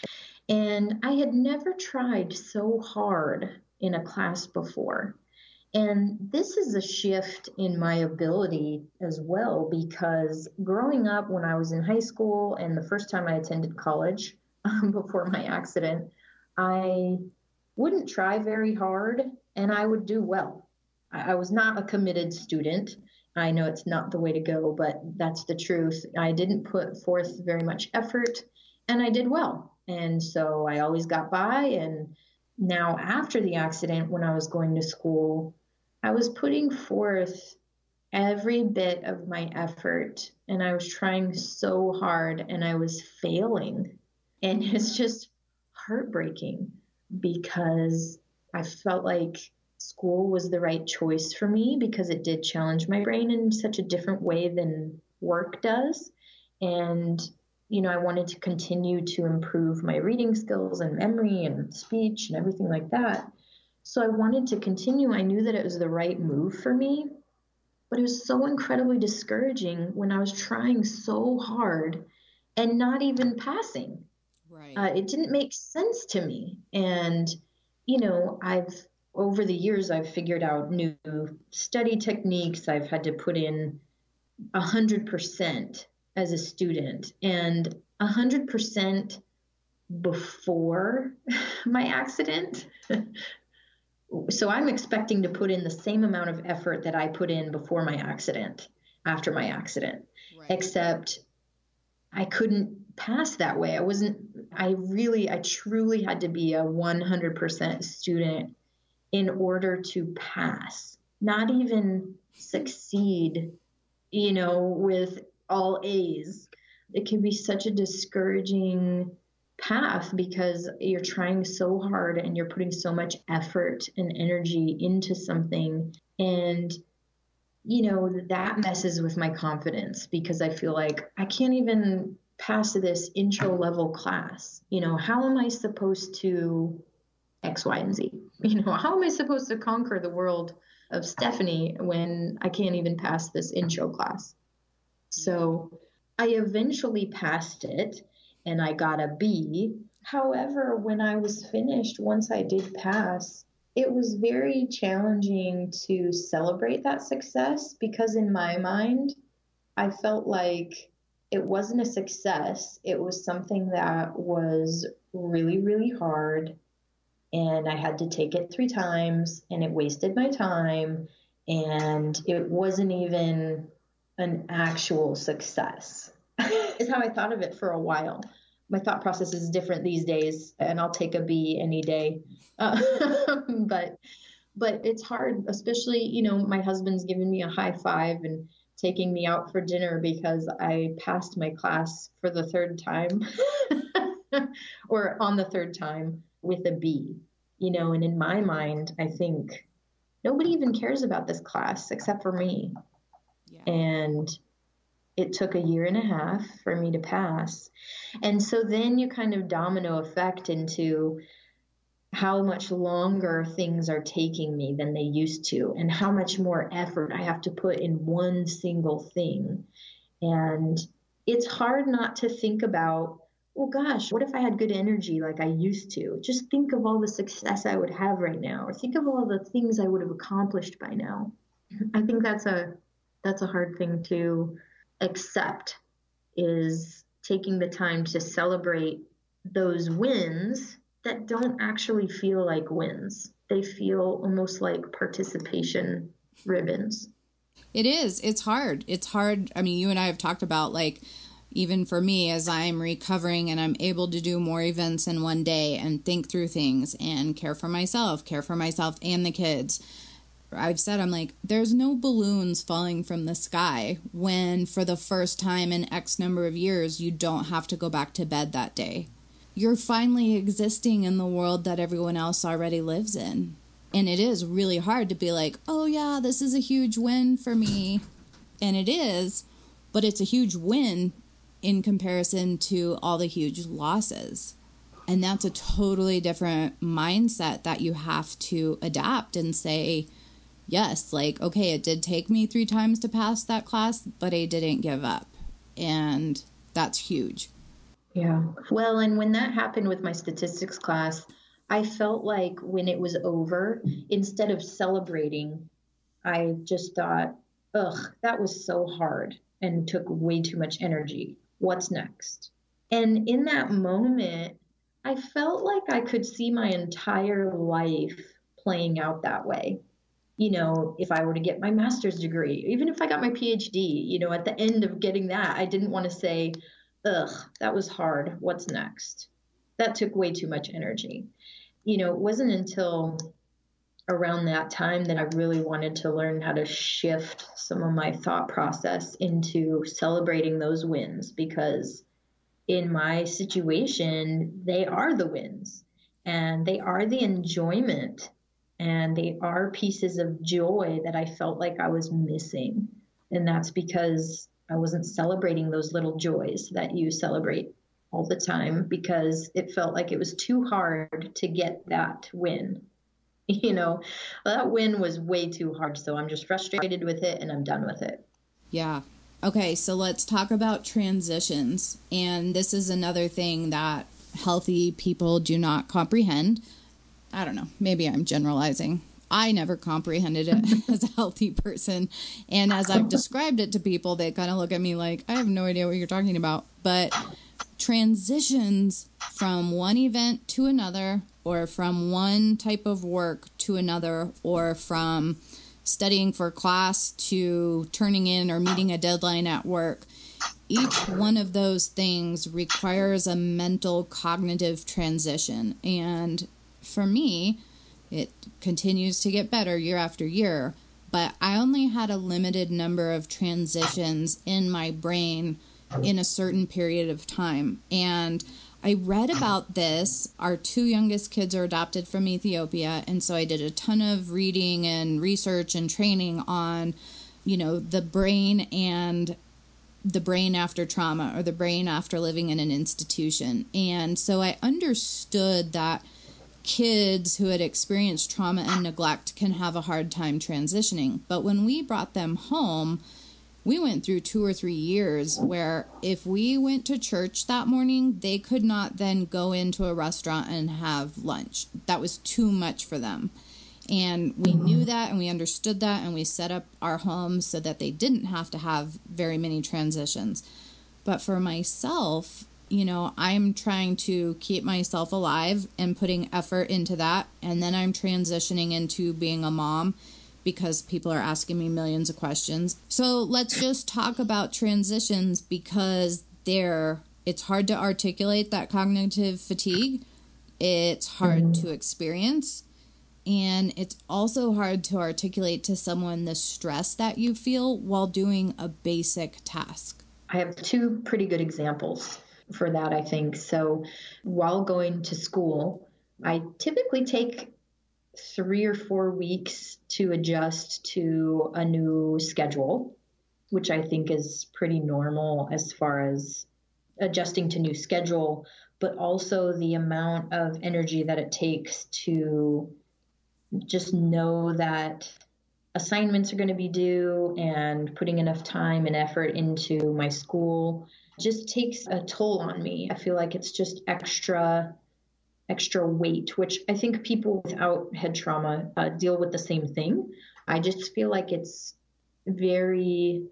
And I had never tried so hard in a class before. And this is a shift in my ability as well, because growing up when I was in high school and the first time I attended college um, before my accident, I wouldn't try very hard and I would do well. I, I was not a committed student. I know it's not the way to go, but that's the truth. I didn't put forth very much effort and I did well. And so I always got by. And now after the accident, when I was going to school, I was putting forth every bit of my effort and I was trying so hard and I was failing. And it's just heartbreaking because I felt like school was the right choice for me because it did challenge my brain in such a different way than work does. And you know, I wanted to continue to improve my reading skills and memory and speech and everything like that. So I wanted to continue. I knew that it was the right move for me, but it was so incredibly discouraging when I was trying so hard and not even passing. Right. Uh, it didn't make sense to me. And, you know, I've, over the years, I've figured out new study techniques. I've had to put in a hundred percent as a student and a hundred percent before my accident. So I'm expecting to put in the same amount of effort that I put in before my accident, after my accident, right. Except I couldn't pass that way. I wasn't, I really, I truly had to be a one hundred percent student in order to pass, not even succeed, you know, with all A's. It can be such a discouraging path because you're trying so hard and you're putting so much effort and energy into something. And, you know, that messes with my confidence because I feel like I can't even pass this intro level class. You know, how am I supposed to X, Y, and Z? You know, how am I supposed to conquer the world of Stephanie when I can't even pass this intro class? So I eventually passed it and I got a B. However, when I was finished, once I did pass, it was very challenging to celebrate that success because in my mind, I felt like it wasn't a success. It was something that was really, really hard. And I had to take it three times and it wasted my time. And it wasn't even an actual success is how I thought of it for a while. My thought process is different these days and I'll take a B any day. Uh, but, but it's hard, especially, you know, my husband's given me a high five and taking me out for dinner because I passed my class for the third time or on the third time with a B, you know, and in my mind, I think nobody even cares about this class except for me. Yeah. And it took a year and a half for me to pass. And so then you kind of domino effect into how much longer things are taking me than they used to, and how much more effort I have to put in one single thing. And it's hard not to think about, well, gosh, what if I had good energy like I used to? Just think of all the success I would have right now, or think of all the things I would have accomplished by now. I think that's a that's a hard thing to accept, is taking the time to celebrate those wins that don't actually feel like wins. They feel almost like participation ribbons. It is. It's hard. It's hard. I mean, you and I have talked about, like, even for me, as I'm recovering and I'm able to do more events in one day and think through things and care for myself, care for myself and the kids. I've said, I'm like, there's no balloons falling from the sky when for the first time in X number of years, you don't have to go back to bed that day. You're finally existing in the world that everyone else already lives in. And it is really hard to be like, oh yeah, this is a huge win for me. And it is, but it's a huge win in comparison to all the huge losses. And that's a totally different mindset that you have to adapt and say, yes, like, okay, it did take me three times to pass that class, but I didn't give up. And that's huge. Yeah. Well, and when that happened with my statistics class, I felt like when it was over, instead of celebrating, I just thought, ugh, that was so hard and took way too much energy. What's next? And in that moment, I felt like I could see my entire life playing out that way. You know, if I were to get my master's degree, even if I got my P H D, you know, at the end of getting that, I didn't want to say, ugh, that was hard. What's next? That took way too much energy. You know, it wasn't until around that time that I really wanted to learn how to shift some of my thought process into celebrating those wins, because in my situation, they are the wins and they are the enjoyment and they are pieces of joy that I felt like I was missing. And that's because I wasn't celebrating those little joys that you celebrate all the time, because it felt like it was too hard to get that win. You know, that win was way too hard. So I'm just frustrated with it and I'm done with it. Yeah. Okay. So let's talk about transitions. And this is another thing that healthy people do not comprehend. I don't know. Maybe I'm generalizing. I never comprehended it as a healthy person. And as I've described it to people, they kind of look at me like, I have no idea what you're talking about. But transitions from one event to another, or from one type of work to another, or from studying for class to turning in or meeting a deadline at work, each one of those things requires a mental cognitive transition. And for me, it continues to get better year after year, but I only had a limited number of transitions in my brain in a certain period of time. And I read about this. Our two youngest kids are adopted from Ethiopia, and so I did a ton of reading and research and training on, you know, the brain and the brain after trauma, or the brain after living in an institution. And so I understood that kids who had experienced trauma and neglect can have a hard time transitioning. But when we brought them home, we went through two or three years where if we went to church that morning, they could not then go into a restaurant and have lunch. That was too much for them. And we knew that, and we understood that, and we set up our homes so that they didn't have to have very many transitions. But for myself, you know, I'm trying to keep myself alive and putting effort into that. And then I'm transitioning into being a mom because people are asking me millions of questions. So let's just talk about transitions, because they're, it's hard to articulate that cognitive fatigue. It's hard to experience. And it's also hard to articulate to someone the stress that you feel while doing a basic task. I have two pretty good examples for that, I think. So while going to school, I typically take three or four weeks to adjust to a new schedule, which I think is pretty normal as far as adjusting to new schedule, but also the amount of energy that it takes to just know that assignments are going to be due and putting enough time and effort into my school just takes a toll on me. I feel like it's just extra extra weight, which I think people without head trauma uh, deal with the same thing. I just feel like it's very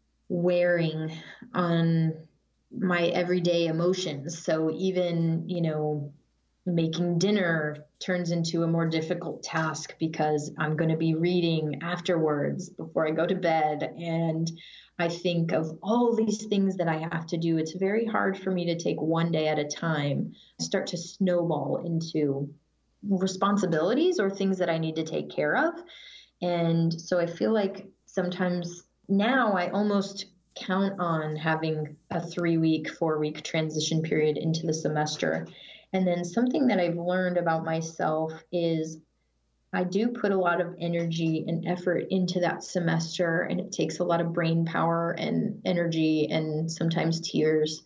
wearing on my everyday emotions. So even, you know, making dinner turns into a more difficult task because I'm going to be reading afterwards before I go to bed. And I think of all these things that I have to do. It's very hard for me to take one day at a time, start to snowball into responsibilities or things that I need to take care of. And so I feel like sometimes now I almost count on having a three week, four week transition period into the semester. And then something that I've learned about myself is I do put a lot of energy and effort into that semester, and it takes a lot of brain power and energy and sometimes tears.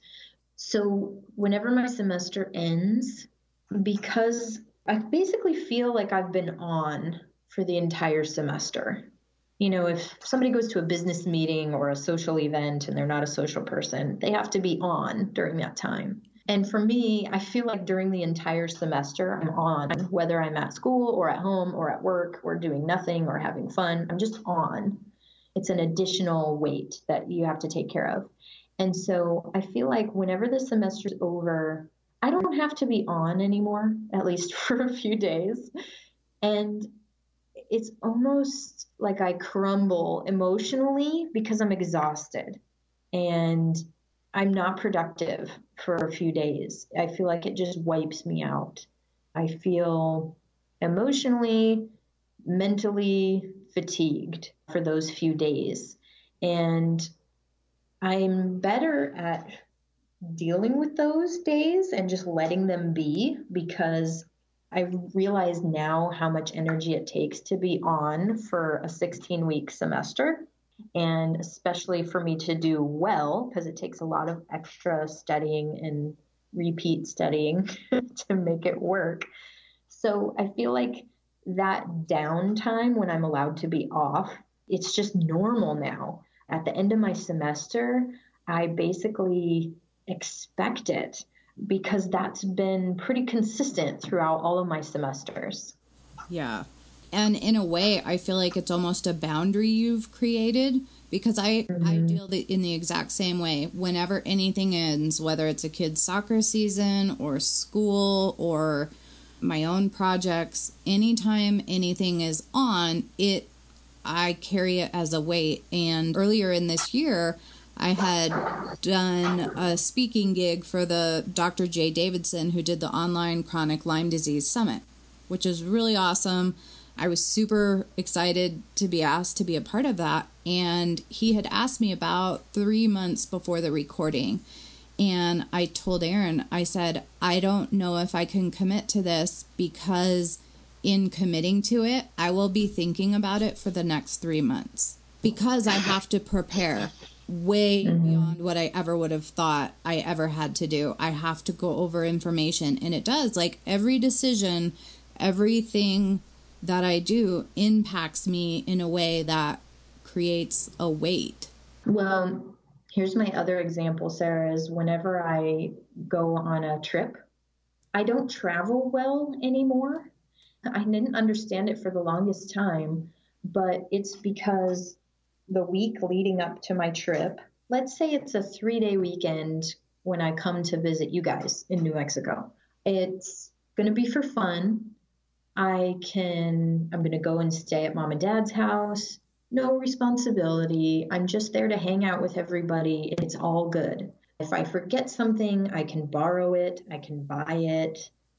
So whenever my semester ends, because I basically feel like I've been on for the entire semester. You know, if somebody goes to a business meeting or a social event and they're not a social person, they have to be on during that time. And for me, I feel like during the entire semester, I'm on, whether I'm at school or at home or at work or doing nothing or having fun, I'm just on. It's an additional weight that you have to take care of. And so I feel like whenever the semester's over, I don't have to be on anymore, at least for a few days. And it's almost like I crumble emotionally because I'm exhausted and I'm not productive for a few days. I feel like it just wipes me out. I feel emotionally, mentally fatigued for those few days. And I'm better at dealing with those days and just letting them be, because I realize now how much energy it takes to be on for a sixteen week semester. And especially for me to do well, because it takes a lot of extra studying and repeat studying to make it work. So I feel like that downtime when I'm allowed to be off, it's just normal now. At the end of my semester, I basically expect it because that's been pretty consistent throughout all of my semesters. Yeah. And in a way, I feel like it's almost a boundary you've created, because I, mm-hmm. I deal the, in the exact same way. Whenever anything ends, whether it's a kid's soccer season or school or my own projects, anytime anything is on, it I carry it as a weight. And earlier in this year, I had done a speaking gig for the Doctor Jay Davidson, who did the online chronic Lyme disease summit, which is really awesome. I was super excited to be asked to be a part of that. And he had asked me about three months before the recording. And I told Aaron, I said, I don't know if I can commit to this, because in committing to it, I will be thinking about it for the next three months because I have to prepare way mm-hmm. beyond what I ever would have thought I ever had to do. I have to go over information, and it does, like every decision, everything that I do impacts me in a way that creates a weight. Well, here's my other example, Sarah, is whenever I go on a trip, I don't travel well anymore. I didn't understand it for the longest time, but it's because the week leading up to my trip, let's say it's a three-day weekend when I come to visit you guys in New Mexico. It's going to be for fun. I can, I'm going to go and stay at mom and dad's house. No responsibility. I'm just there to hang out with everybody. It's all good. If I forget something, I can borrow it. I can buy it.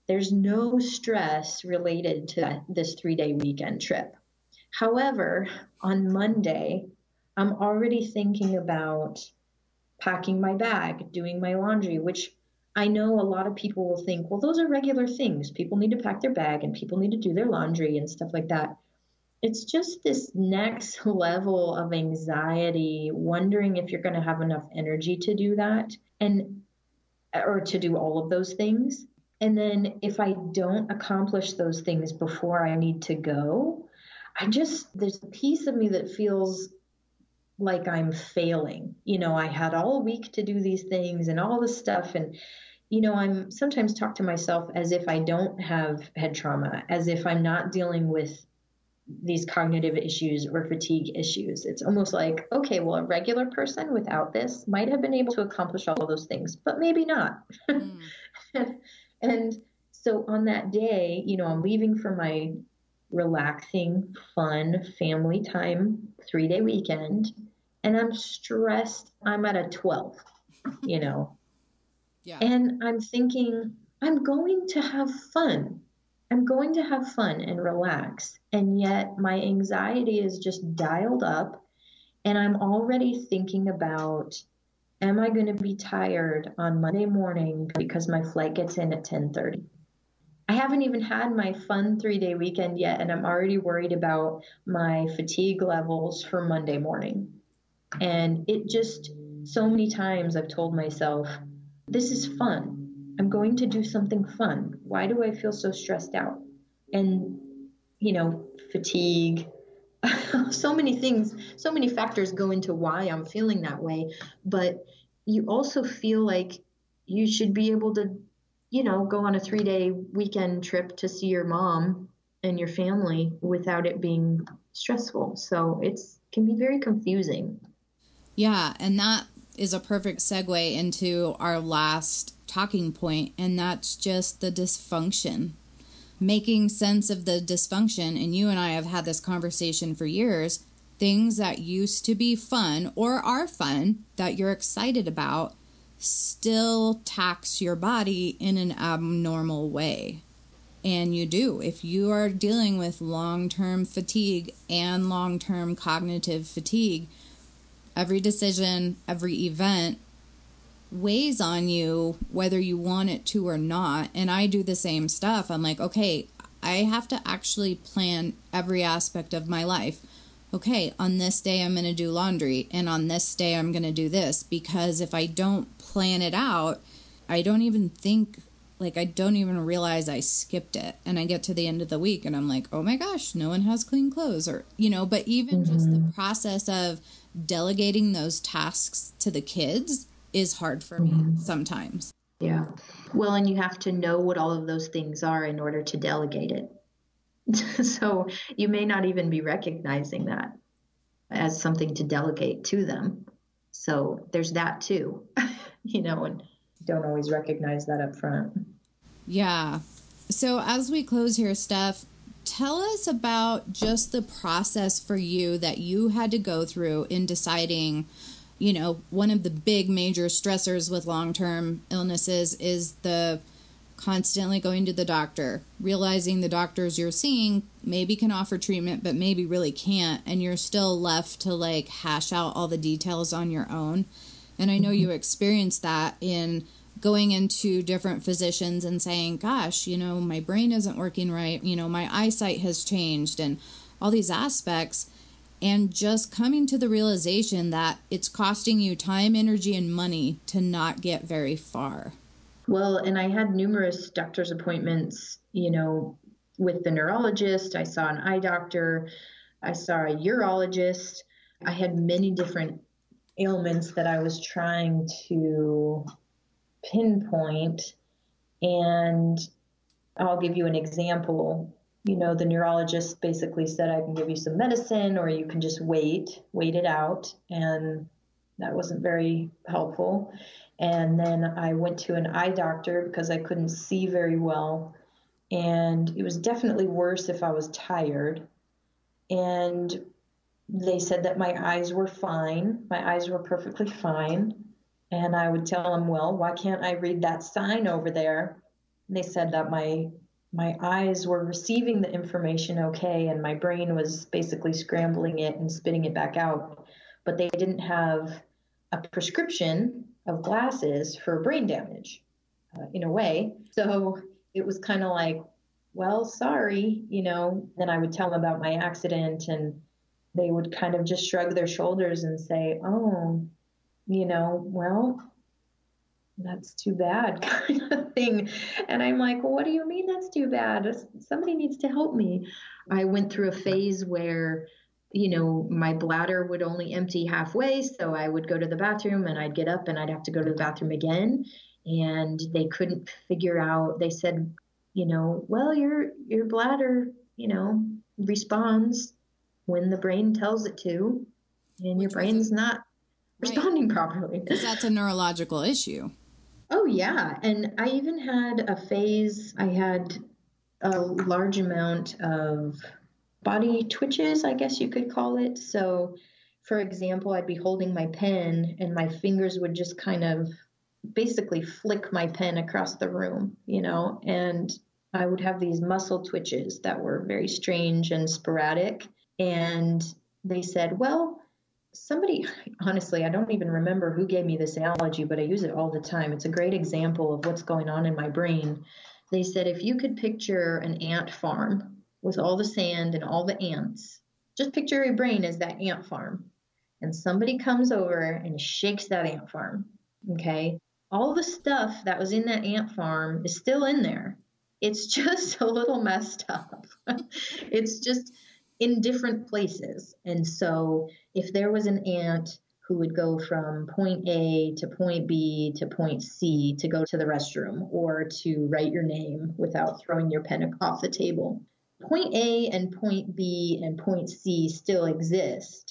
there's no stress related to that, this three-day weekend trip. However, on Monday, I'm already thinking about packing my bag, doing my laundry, which I know a lot of people will think, well, those are regular things. People need to pack their bag and people need to do their laundry and stuff like that. It's just this next level of anxiety, wondering if you're going to have enough energy to do that and or to do all of those things. And then if I don't accomplish those things before I need to go, I just, there's a piece of me that feels like I'm failing. You know, I had all week to do these things and all this stuff. And, you know, I'm sometimes talk to myself as if I don't have head trauma, as if I'm not dealing with these cognitive issues or fatigue issues. It's almost like, okay, well, a regular person without this might have been able to accomplish all of those things, but maybe not. Mm. and, and so on that day, you know, I'm leaving for my relaxing, fun family time, three day weekend, and I'm stressed. I'm at a twelve, you know, yeah. And I'm thinking, I'm going to have fun. I'm going to have fun and relax. And yet my anxiety is just dialed up and I'm already thinking about, am I going to be tired on Monday morning because my flight gets in at ten thirty? I haven't even had my fun three-day weekend yet, and I'm already worried about my fatigue levels for Monday morning. And it just, so many times I've told myself, this is fun. I'm going to do something fun. Why do I feel so stressed out? And, you know, fatigue, so many things, so many factors go into why I'm feeling that way. But you also feel like you should be able to, you know, go on a three-day weekend trip to see your mom and your family without it being stressful. So it's can be very confusing. Yeah, and that is a perfect segue into our last talking point, and that's just the dysfunction. Making sense of the dysfunction, and you and I have had this conversation for years, things that used to be fun or are fun that you're excited about still tax your body in an abnormal way. And you do. If you are dealing with long-term fatigue and long-term cognitive fatigue, every decision, every event weighs on you whether you want it to or not. And I do the same stuff. I'm like, okay, I have to actually plan every aspect of my life. Okay, on this day I'm going to do laundry, and on this day I'm going to do this, because if I don't plan it out, I don't even think, like I don't even realize I skipped it, and I get to the end of the week and I'm like, oh my gosh, no one has clean clothes, or, you know, but even mm-hmm. just the process of delegating those tasks to the kids is hard for mm-hmm. me sometimes. Yeah. Well, and you have to know what all of those things are in order to delegate it. So you may not even be recognizing that as something to delegate to them. So there's that too, you know, and don't always recognize that up front. Yeah. So as we close here, Steph, tell us about just the process for you that you had to go through in deciding, you know, one of the big major stressors with long-term illnesses is the constantly going to the doctor, realizing the doctors you're seeing maybe can offer treatment, but maybe really can't. And you're still left to like hash out all the details on your own. And I know you experienced that in going into different physicians and saying, gosh, you know, my brain isn't working right. You know, my eyesight has changed and all these aspects. And just coming to the realization that it's costing you time, energy, and money to not get very far. Well, and I had numerous doctor's appointments, you know, with the neurologist. I saw an eye doctor. I saw a urologist. I had many different ailments that I was trying to pinpoint. And I'll give you an example. You know, the neurologist basically said, I can give you some medicine or you can just wait, wait it out. And that wasn't very helpful. And then I went to an eye doctor because I couldn't see very well. And it was definitely worse if I was tired. And they said that my eyes were fine. My eyes were perfectly fine. And I would tell them, well, why can't I read that sign over there? They said that my my eyes were receiving the information okay, and my brain was basically scrambling it and spitting it back out. But they didn't have a prescription of glasses for brain damage, uh, in a way. So it was kind of like, well, sorry, you know. Then I would tell them about my accident, and they would kind of just shrug their shoulders and say, oh, you know, well, that's too bad, kind of thing. And I'm like, well, what do you mean that's too bad? Somebody needs to help me. I went through a phase where, you know, my bladder would only empty halfway. So I would go to the bathroom and I'd get up and I'd have to go to the bathroom again. And they couldn't figure out, they said, you know, well, your, your bladder, you know, responds when the brain tells it to, and Which your brain's not responding right. properly. Because that's a neurological issue. Oh, yeah. And I even had a phase, I had a large amount of body twitches, I guess you could call it. So, for example, I'd be holding my pen and my fingers would just kind of basically flick my pen across the room, you know, and I would have these muscle twitches that were very strange and sporadic. And they said, well, somebody, honestly, I don't even remember who gave me this analogy, but I use it all the time. It's a great example of what's going on in my brain. They said, if you could picture an ant farm with all the sand and all the ants, just picture your brain as that ant farm. And somebody comes over and shakes that ant farm. Okay. All the stuff that was in that ant farm is still in there. It's just a little messed up. It's just in different places. And so if there was an ant who would go from point A to point B to point C to go to the restroom or to write your name without throwing your pen off the table, point A and point B and point C still exist.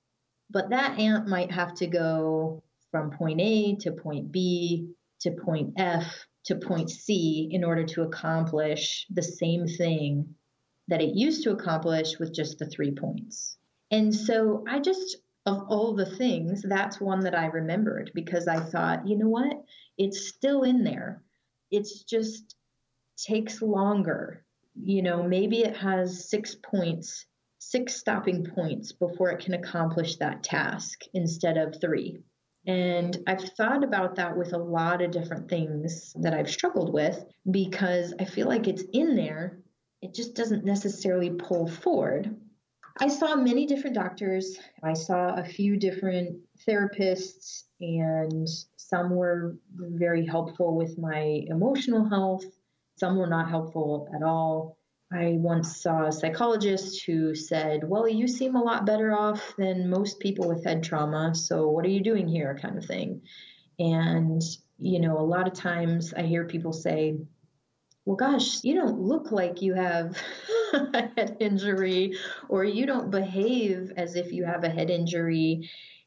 But that ant might have to go from point A to point B to point F to point C in order to accomplish the same thing that it used to accomplish with just the three points. And so I just, of all the things, that's one that I remembered because I thought, you know what? It's still in there. It's just takes longer. You know, maybe it has six points, six stopping points before it can accomplish that task instead of three. And I've thought about that with a lot of different things that I've struggled with because I feel like it's in there. It just doesn't necessarily pull forward. I saw many different doctors. I saw a few different therapists, and some were very helpful with my emotional health. Some were not helpful at all. I once saw a psychologist who said, well, you seem a lot better off than most people with head trauma, so what are you doing here, kind of thing. And, you know, a lot of times I hear people say, well, gosh, you don't look like you have a head injury, or you don't behave as if you have a head injury.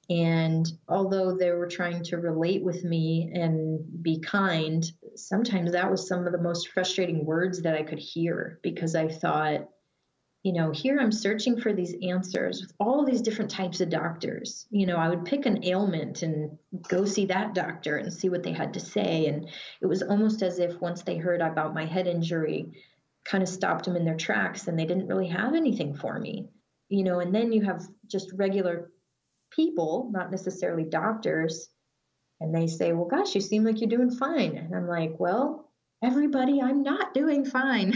And although they were trying to relate with me and be kind, sometimes that was some of the most frustrating words that I could hear because I thought, you know, here I'm searching for these answers with all these different types of doctors. You know, I would pick an ailment and go see that doctor and see what they had to say. And it was almost as if once they heard about my head injury, kind of stopped them in their tracks and they didn't really have anything for me. You know, and then you have just regular people, not necessarily doctors, and they say, well, gosh, you seem like you're doing fine. And I'm like, well, everybody, I'm not doing fine.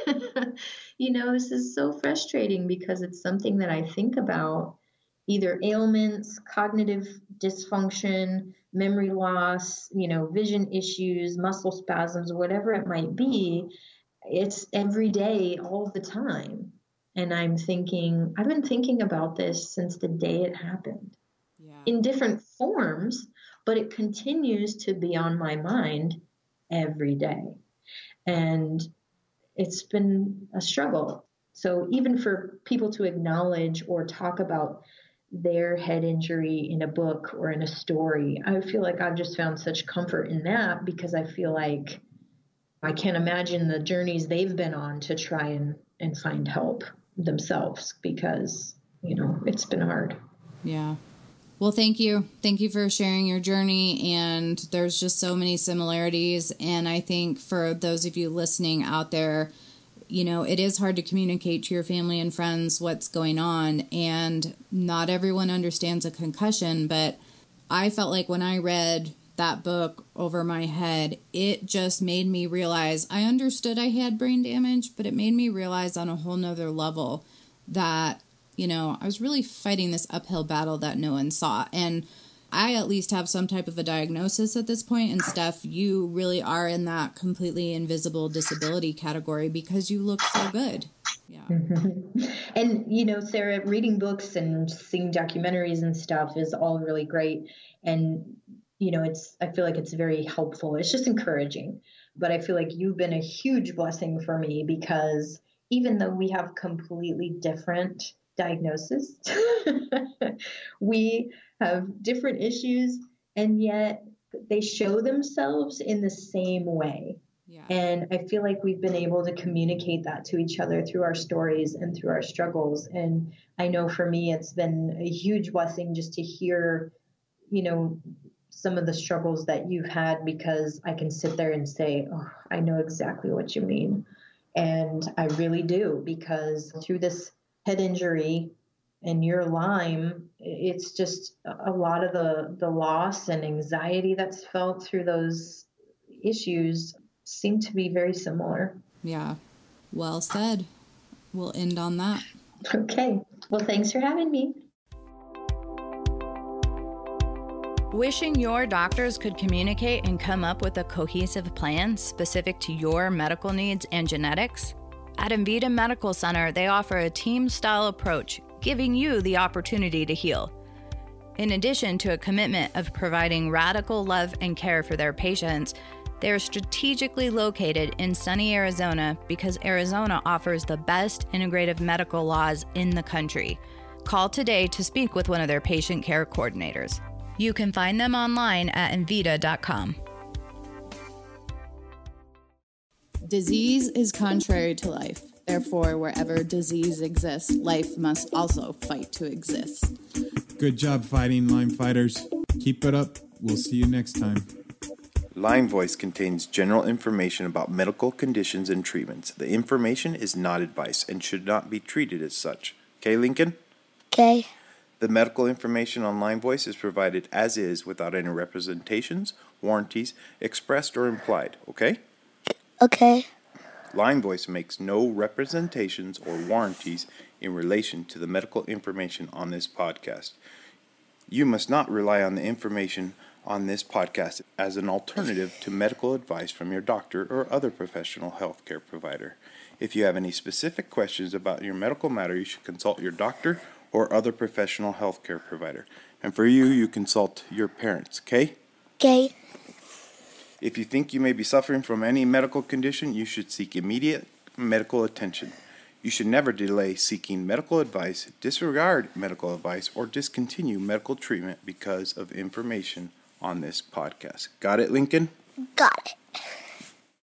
You know, this is so frustrating because it's something that I think about, either ailments, cognitive dysfunction, memory loss, you know, vision issues, muscle spasms, whatever it might be. It's every day, all the time. And I'm thinking, I've been thinking about this since the day it happened, yeah, in different forms, but it continues to be on my mind every day. And it's been a struggle. So even for people to acknowledge or talk about their head injury in a book or in a story, I feel like I've just found such comfort in that because I feel like I can't imagine the journeys they've been on to try and, and find help themselves because, you know, it's been hard. Yeah. Well, thank you. Thank you for sharing your journey. And there's just so many similarities. And I think for those of you listening out there, you know, it is hard to communicate to your family and friends what's going on. And not everyone understands a concussion. But I felt like when I read that book over my head, it just made me realize I understood I had brain damage, but it made me realize on a whole nother level that, you know, I was really fighting this uphill battle that no one saw. And I at least have some type of a diagnosis at this point. And Steph, you really are in that completely invisible disability category because you look so good. Yeah. Mm-hmm. And, you know, Sarah, reading books and seeing documentaries and stuff is all really great. And, you know, it's, I feel like it's very helpful. It's just encouraging. But I feel like you've been a huge blessing for me because even though we have completely different diagnosis, we have different issues, and yet they show themselves in the same way. Yeah. And I feel like we've been able to communicate that to each other through our stories and through our struggles. And I know for me, it's been a huge blessing just to hear, you know, some of the struggles that you've had, because I can sit there and say, oh, I know exactly what you mean. And I really do, because through this head injury and your Lyme, it's just a lot of the, the loss and anxiety that's felt through those issues seem to be very similar. Yeah. Well said. We'll end on that. Okay. Well, thanks for having me. Wishing your doctors could communicate and come up with a cohesive plan specific to your medical needs and genetics? At Envita Medical Center, they offer a team-style approach, giving you the opportunity to heal. In addition to a commitment of providing radical love and care for their patients, they are strategically located in sunny Arizona because Arizona offers the best integrative medical laws in the country. Call today to speak with one of their patient care coordinators. You can find them online at Envita dot com. Disease is contrary to life. Therefore, wherever disease exists, life must also fight to exist. Good job fighting, Lyme fighters. Keep it up. We'll see you next time. Lyme Voice contains general information about medical conditions and treatments. The information is not advice and should not be treated as such. Okay, Lincoln? Okay. The medical information on Lyme Voice is provided as is without any representations, warranties, expressed or implied. Okay? Okay. Lyme Voice makes no representations or warranties in relation to the medical information on this podcast. You must not rely on the information on this podcast as an alternative to medical advice from your doctor or other professional healthcare provider. If you have any specific questions about your medical matter, you should consult your doctor or other professional healthcare provider. And for you, you consult your parents, okay? Okay. If you think you may be suffering from any medical condition, you should seek immediate medical attention. You should never delay seeking medical advice, disregard medical advice, or discontinue medical treatment because of information on this podcast. Got it, Lincoln? Got it.